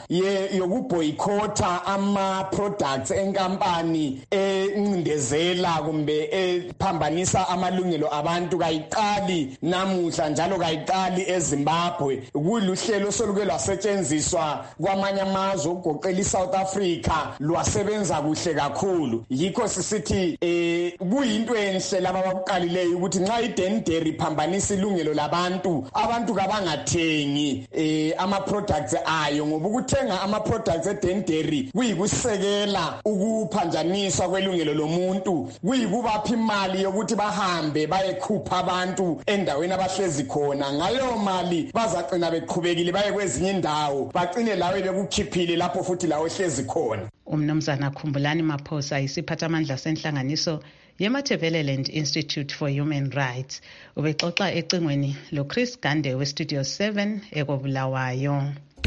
yokuboycota ama products enkampani encindezela kumbe ephambanisa amalungelo abantu kayiqali namuhla njalo kayiqali eZimbabwe. Kuluhlelo soluke lwasetshenziswa kwamanye amazwe ukugoqela iSouth Africa, lwasebenza kuhle kakhulu. Yikho sisithi eh kuyinto enhle laba bakuqalileyo ukuthi nxa iDen Dairy iphambanisa ilungelo labantu, abantu kabangathengi eh ama products ayo, ngoba ukuthenga ama products eDen Dairy kuyikusekela ukuphanjaniswa kwelungelo lomuntu, kuyikubapha imali yokuthi bahambe bayekhupha abantu endaweni abahlezi khona. Ngaleyo mali bazagcina beqhubekile baye kwezinye indawo, bagcine lawe bekukhiphile lapho futhi lawe hlezi khona. Umnumzana Khumbulani Maphosa isiphathamandla senhlanganiso yeMatabeleland Institute for Human Rights ubexoxa ecingweni lo Chris Gande we Studio seven ekobulawayo.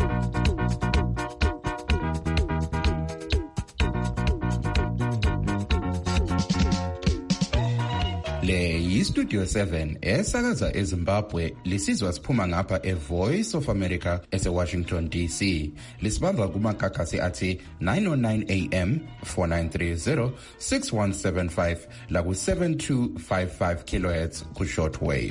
Le yi-Studio seven esakaza eZimbabwe, lisizwa siphuma ngapha e-Voice of America ese-Washington D C. Lisibamba kumakhakhasi athi nine oh nine A M, four nine three zero, six one seven five laku seven two five five kilohertz ku-shortwave.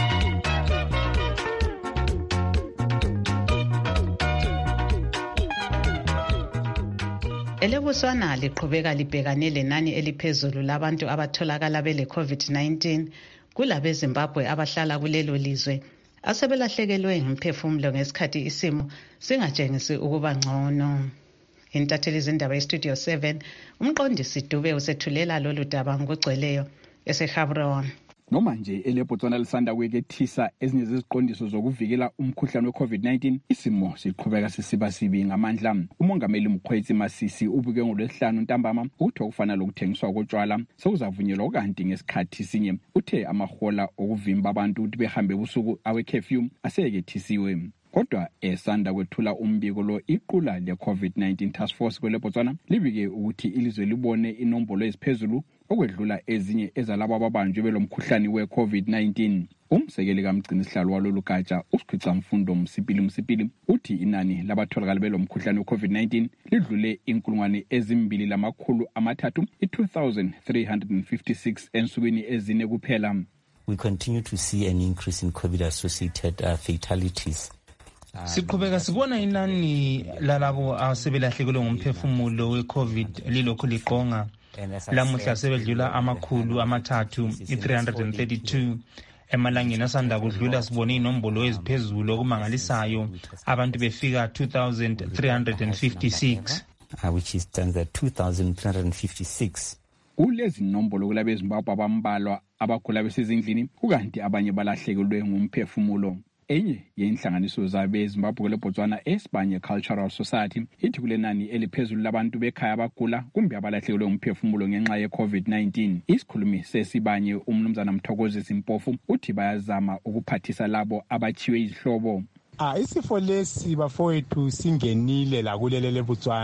Elebuswana liqhubeka libhekane lenani eliphezulu labantu abatholakala bele COVID nineteen kulabe Zimbabwe abahlala kulelo lizwe asebelahlekelwe ngumphefumulo ngesikhathi isimo singatshengisi ukuba ngcono. Intatheli zindaba ye-Studio seven umqondisi Dube usethulela lolu daba ngokugcweleyo eseGaborone. Noma nje eleBotswana lisanda kwekethisa ezinye zeziqondiso zokuvikela umkhuhlane we-COVID nineteen, isimo siqhubeka sisiba sibi ngamandla. Umongameli Mkhwetsi Masisi ubuke ngolwesihlanu ntambama ukuthi okufana lokuthengiswa kotshwala sekuzavunyelwa kanti ngesikhathi sinye. Uthe amahola okuvimba abantu ukuthi behambe ubusuku awe-curfew aseyekethisiwe. Kodwa esanda kwethula umbiko lo iqula le-COVID nineteen task force kweleBotswana libike ukuthi ilizwe libone inombolo eziphezulu okwedlula ezinye ezalabo ababanjwe belomkhuhlane we-COVID nineteen. Umsekeli kamgcini sihlalo walolu gatsha uSikhwica Mfundo Msipili Msipili uthi inani labatholakala belomkhuhlane we-COVID nineteen lidlule inkulungwane ezimbili lamakhulu amathathu i-two thousand three hundred fifty-six ensukwini ezine kuphela. We continue to see an increase in COVID-associated uh, fatalities. Siqhubeka sibona inani lalabo asebelahlekelwe ngumphefumulo we-COVID lilokhu liqonga. Lamuhla sebedlula amakhulu amathathu i-three hundred thirty-two. Emalangeni asanda kudlula sibone inombolo eziphezulu okumangalisayo abantu befika two thousand three hundred fifty-six. Uh, which is stands at two thousand three hundred fifty-six. Kulezi nombolo kulabe Zimbabwe abambalwa abagula besezindlini kukanti abanye balahlekelwe ngumphefumulo. Enye yenhlanganiso zabe Zimbabwe leBotswana Espanye Cultural Society ithi kulenani eliphezulu labantu bekhaya abagula kumbe abalahlekelwe ngumphefumulo ngenxa ye-COVID nineteen. Isikhulumi sesibanye umnumzana Mthokozi Simpofu uthi bayazama ukuphathisa labo abachiwe izihlobo. Ah, isifo lesi bafowethu singenile la kulele leBotswana.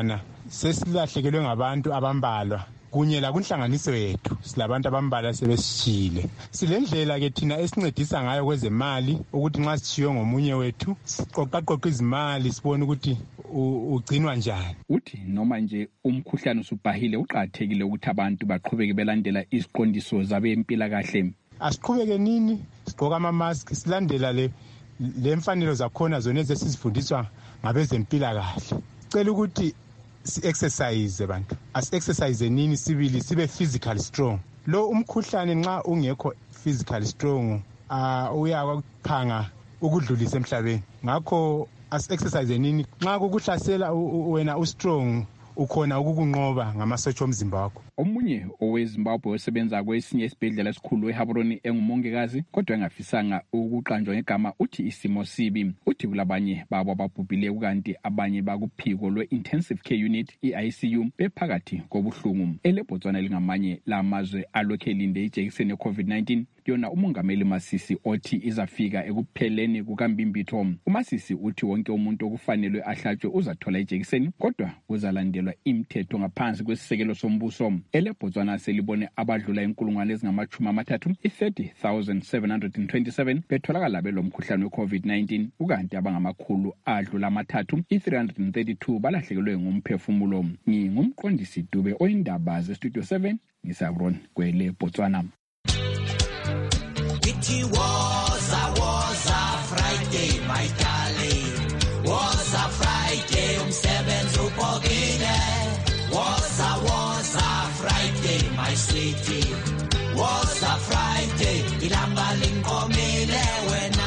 sesilahlekelwe ngabantu abambalwa kunye la kunhlanganiso yethu silabantu abambalwa sebesishile. Silendlela ke thina esincedisa ngayo kwezemali ukuthi nxa sithiwe ngomunye wethu siqoqaqoqa izimali sibone ukuthi ugcinwa njani. Uthi noma nje umkhuhlane usubhahile uqathekile ukuthi abantu baqhubeke belandela iziqondiso zabempilakahle. Asiqhubeke nini sigqoka ama mask silandela le lemfanelo zakhona zona ezisifundiswa ngabezempilakahle. Cela ukuthi si-exercise bantu, asi-exercise nini sibili sibe physical strong. Lo umkhuhlane nxa ungekho physical strong uh, uyakuphanga ukudlulisa emhlabeni. Ngakho asi-exercise nini nxa kukuhlasela wena u-strong ukhona ukukunqoba ngamasotsha omzimba wakho. Omunye oweZimbabwe osebenza kwesinye isibhedlela esikhulu eHaburoni engumongikazi kodwa engafisanga ukuqanjwa ngegama uthi isimo sibi. Uthi kulabanye babo ababhubhile kukanti abanye bakuphiko lwe-intensive care unit i-I C U bephakathi kobuhlungu. ELeBotswana lingamanye lamazwe alokhe elinde ijekiseni ye-COVID nineteen yona umongameli Masisi othi izafika ekupheleni kukambimbitho. uMasisi uthi wonke umuntu okufanelwe ahlatshwe uzathola ijekiseni kodwa uzalandelwa imithetho ngaphansi kwesisekelo sombuso. ELeBotswana selibone abadlula inkulungwane ezingamachumi amathathu i-thirty thousand seven hundred twenty-seven betholakala belomkhuhlane we-COVID nineteen ukanti abangamakhulu adlula amathathu i-three hundred thirty-two balahlekelwe ngumphefumulo. Ngingumqondisi Dube oyindaba ze-Studio seven ngisabron kweleBotswana. It was a was a Friday, my darling. Was a Friday, umsebenzi ubhokile. Was a was a Friday, my sweetie. Was a Friday, ilanga linkomile wena.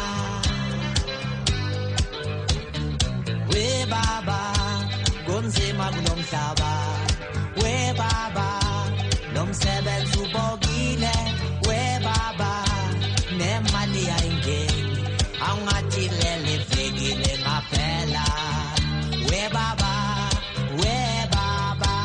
We baba, kunzima kulomhlaba. We baba, nomsebenzi ubhokile. We baba, nemali ayingeni. Awungathi lele vekile ngaphela. We baba, we baba.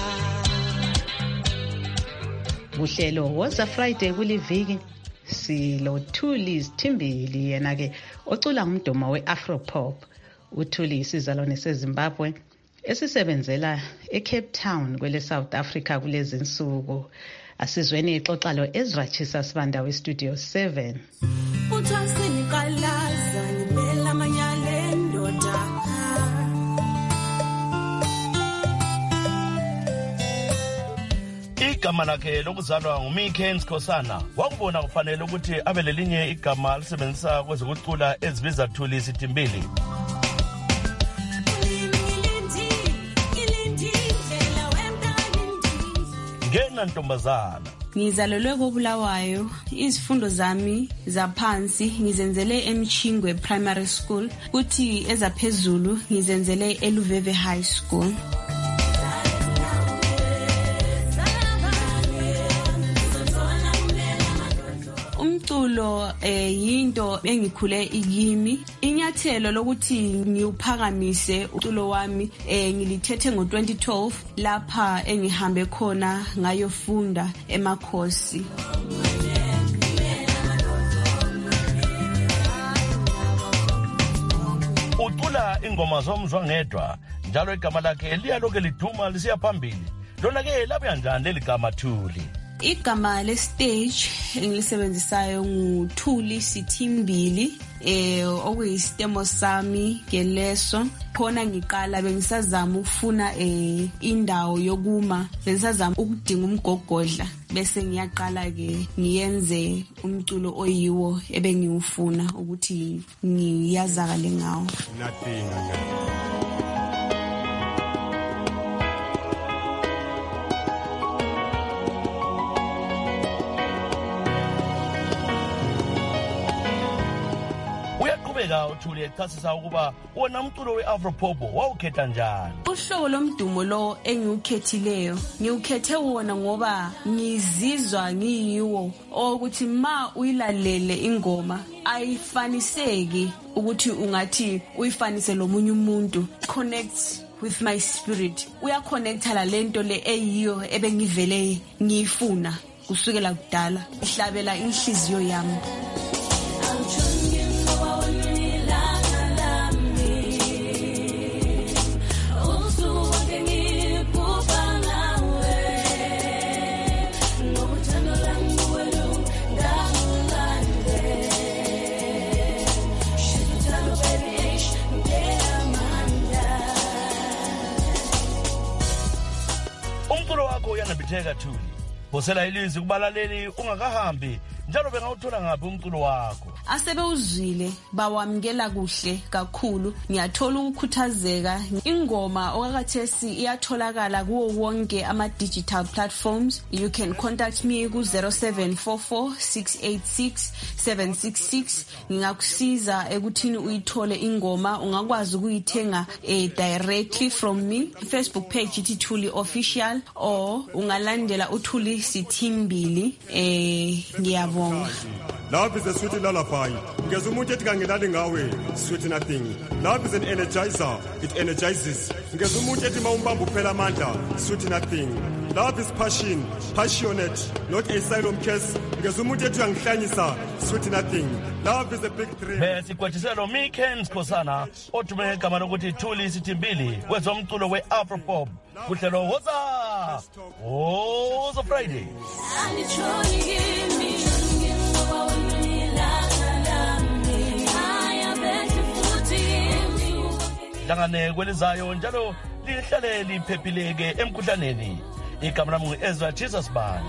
Uhlelo woza Friday kuliviki silo Thuli Sithimbili yena ke ocula umdumo weAfropop. uThuli isizalwane seZimbabwe esisebenzela eCape Town kwele South Africa kulezi insuku. Asizweni ixoxa lo Ezra Chisa Sibanda weStudio seven. Uthasini kalaza ngibela manyale ndoda. Igama lakhe lokuzalwa nguMiken Skhosana. Wakubona kufanele ukuthi abe lelinye igama lisebenzisa kwezokucula ezibiza Thuli Sithimbili. Ngena ntombazana. Ngizalelwe koBulawayo. Izifundo zami zaphansi ngizenzele eMchingwe Primary School, kuthi ezaphezulu ngizenzele eLuveve High School. Umculo eh yinto engikhule ikimi. Inyathelo lokuthi ngiuphakamise uculo wami eh ngilithethe ngo twenty twelve lapha engihambe khona ngayofunda emakhosi. Ucula ingoma zomzwa ngedwa njalo igama lakhe liyaloke liduma lisiya phambili. Lona ke labe kanjani leligama Thuli? Igama le stage engilisebenzisayo nguThuli Sithimbili eh okuyisitemo sami ngeleso. Khona ngiqala bengisazama ukufuna eh indawo yokuma, bengisazama ukudinga umgogodla bese ngiyaqala ke ngiyenze umculo oyiwo ebengiwufuna ukuthi ngiyazakale ngawo. uThuli echasisa ukuba wona umculo weAfropop wawukhetha njani. Uhlobo lomdumo lo engiukhethileyo ngiukhethe wona ngoba ngizizwa ngiyiwo ukuthi ma uyilalele ingoma ayifaniseki ukuthi ungathi uyifanise lomunye umuntu. Connect with my spirit. Uya connecta la lento le eyiyo ebengivele ngiyifuna kusukela kudala. Ihlabela inhliziyo yami. Ngiyabetheka Thuli. Phosela ilizwi kubalaleli ungakahambi njalo bengawuthola ngaphi umculo wakho. Asebewuzwile bawamkela kuhle kakhulu. Ngiyathola ukukhuthazeka. Ingoma okakathesi iyatholakala kuwo wonke ama digital platforms. You can contact me ku zero seven four four six eight six seven six six. Ngingakusiza ekuthini uyithole ingoma. Ungakwazi ukuyithenga eh, directly from me. Facebook page ithi Thuli Official or ungalandela uThuli Sithimbili. Eh ngiyabonga. Love is a sweet lullaby. Ngeza umuntu ethi kangelali ngawe, sweet nothing. Love is an energizer, it energizes. Ngeza umuntu ethi mawumbamba uphela amandla, sweet nothing. Love is passion, passionate, not asylum case. Ngeza umuntu ethi uyangihlanyisa, sweet nothing. Love is a big dream. Bese kwathiselo Mikens Khosana othume igama lokuthi Thuli Sithimbili kwezomculo we-Afropop. Kuhlelo woza. Woza Friday. Dangane kwelizayo njalo lihlale liphephileke emkhuhlaneni. Igama lami ngu-Ezra Jesus Bani.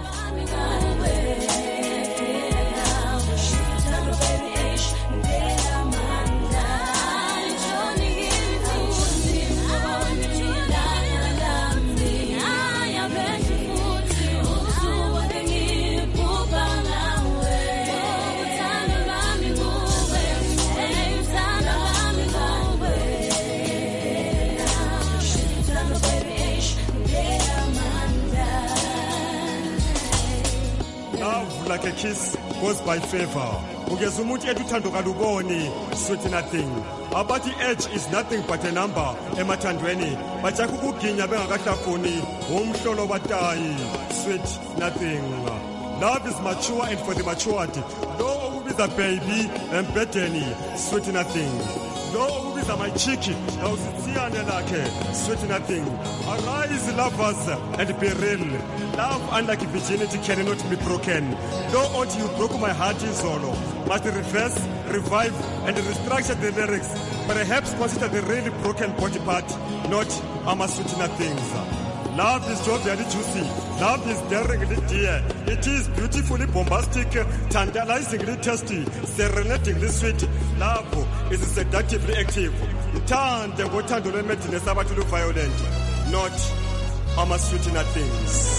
Like a kiss goes by favor. Ugeza umuntu ethi uthando kaluboni, sweet nothing. Abathi age is nothing but a number emathandweni. Bajaka ukuginya bengakahlafuni umhlolo batayi, sweet nothing. Love is mature and for the matured. Lo okubiza baby embedeni, sweet nothing. Lo okubiza my cheeky, awusithiyane lakhe, sweet nothing. Arise lovers and be real. Love unlike virginity cannot be broken. Though what you broke my heart in solo, must reverse, revive, and restructure the lyrics. Perhaps consider the really broken body part, not amasweetener things. Love is jovially juicy. Love is daringly dear. It is beautifully bombastic, tantalizingly tasty, serenadingly sweet. Love is seductively active. Thande ngothando lwemedinesi abathi lu-violent, not amasweetener things.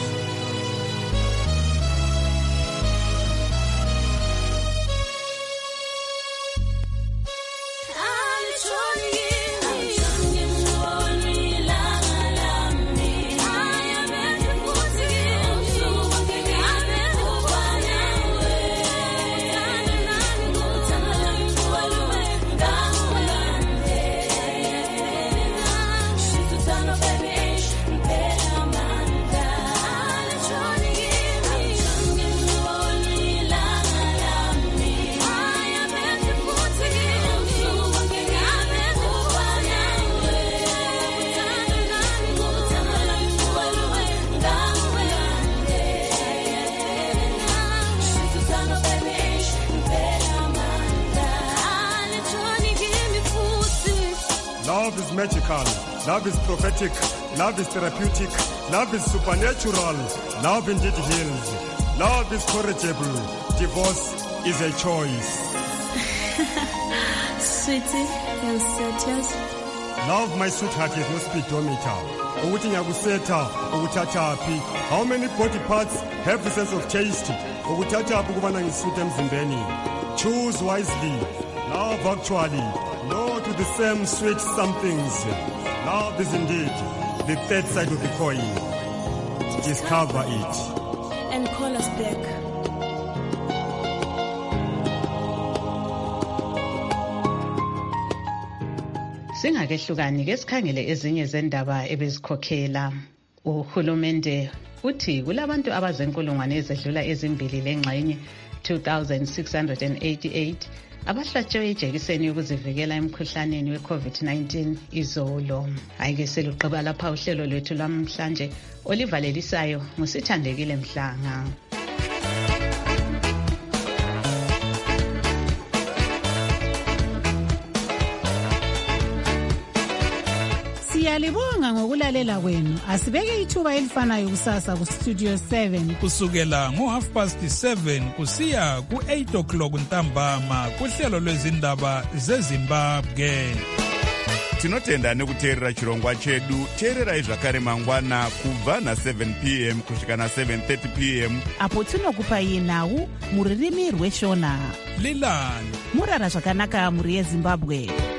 Love is magical. Love is prophetic. Love is therapeutic. Love is supernatural. Love indeed heals. Love is corrigible. Divorce is a choice. Sweetie, you serious? Love, my sweetheart, is no speedometer. Ukuthi ngiyakusetha ukuthathaphi. How many body parts have the sense of taste? Ukuthathaphi ukubana ngisuthe emzimbeni. Choose wisely. Love actually. No to the same sweet somethings. Love is indeed the third side of the coin. Discover it. And call us back. Singakehlukani ke sikhangele ezinye zendaba ebezikhokhela. Uhulumende uthi kulabantu abazenkulungwane ezedlula ezimbili lengxenye two thousand six hundred eighty-eight abahlatshwe ijekiseni yokuzivikela emkhuhlaneni we-COVID nineteen izolo. Ayike seluqaba lapha uhlelo lwethu lamhlanje olivalelisayo ngusithandekile Mhlanga. Siyalibonga ngokulalela kwenu. Asibeke ithuba elifanayo kusasa ku Studio seven. Kusukela ngo half past seven kusiya ku eight o'clock ntambama kuhlelo lwezindaba zeZimbabwe. Tinotenda nekuteerera chirongwa chedu. Teererai zvakare mangwana kubva na seven p m kusvika na seven thirty p m apo tinokupai nhau muririmi rweshona. Lilani murara zvakanaka muri yeZimbabwe.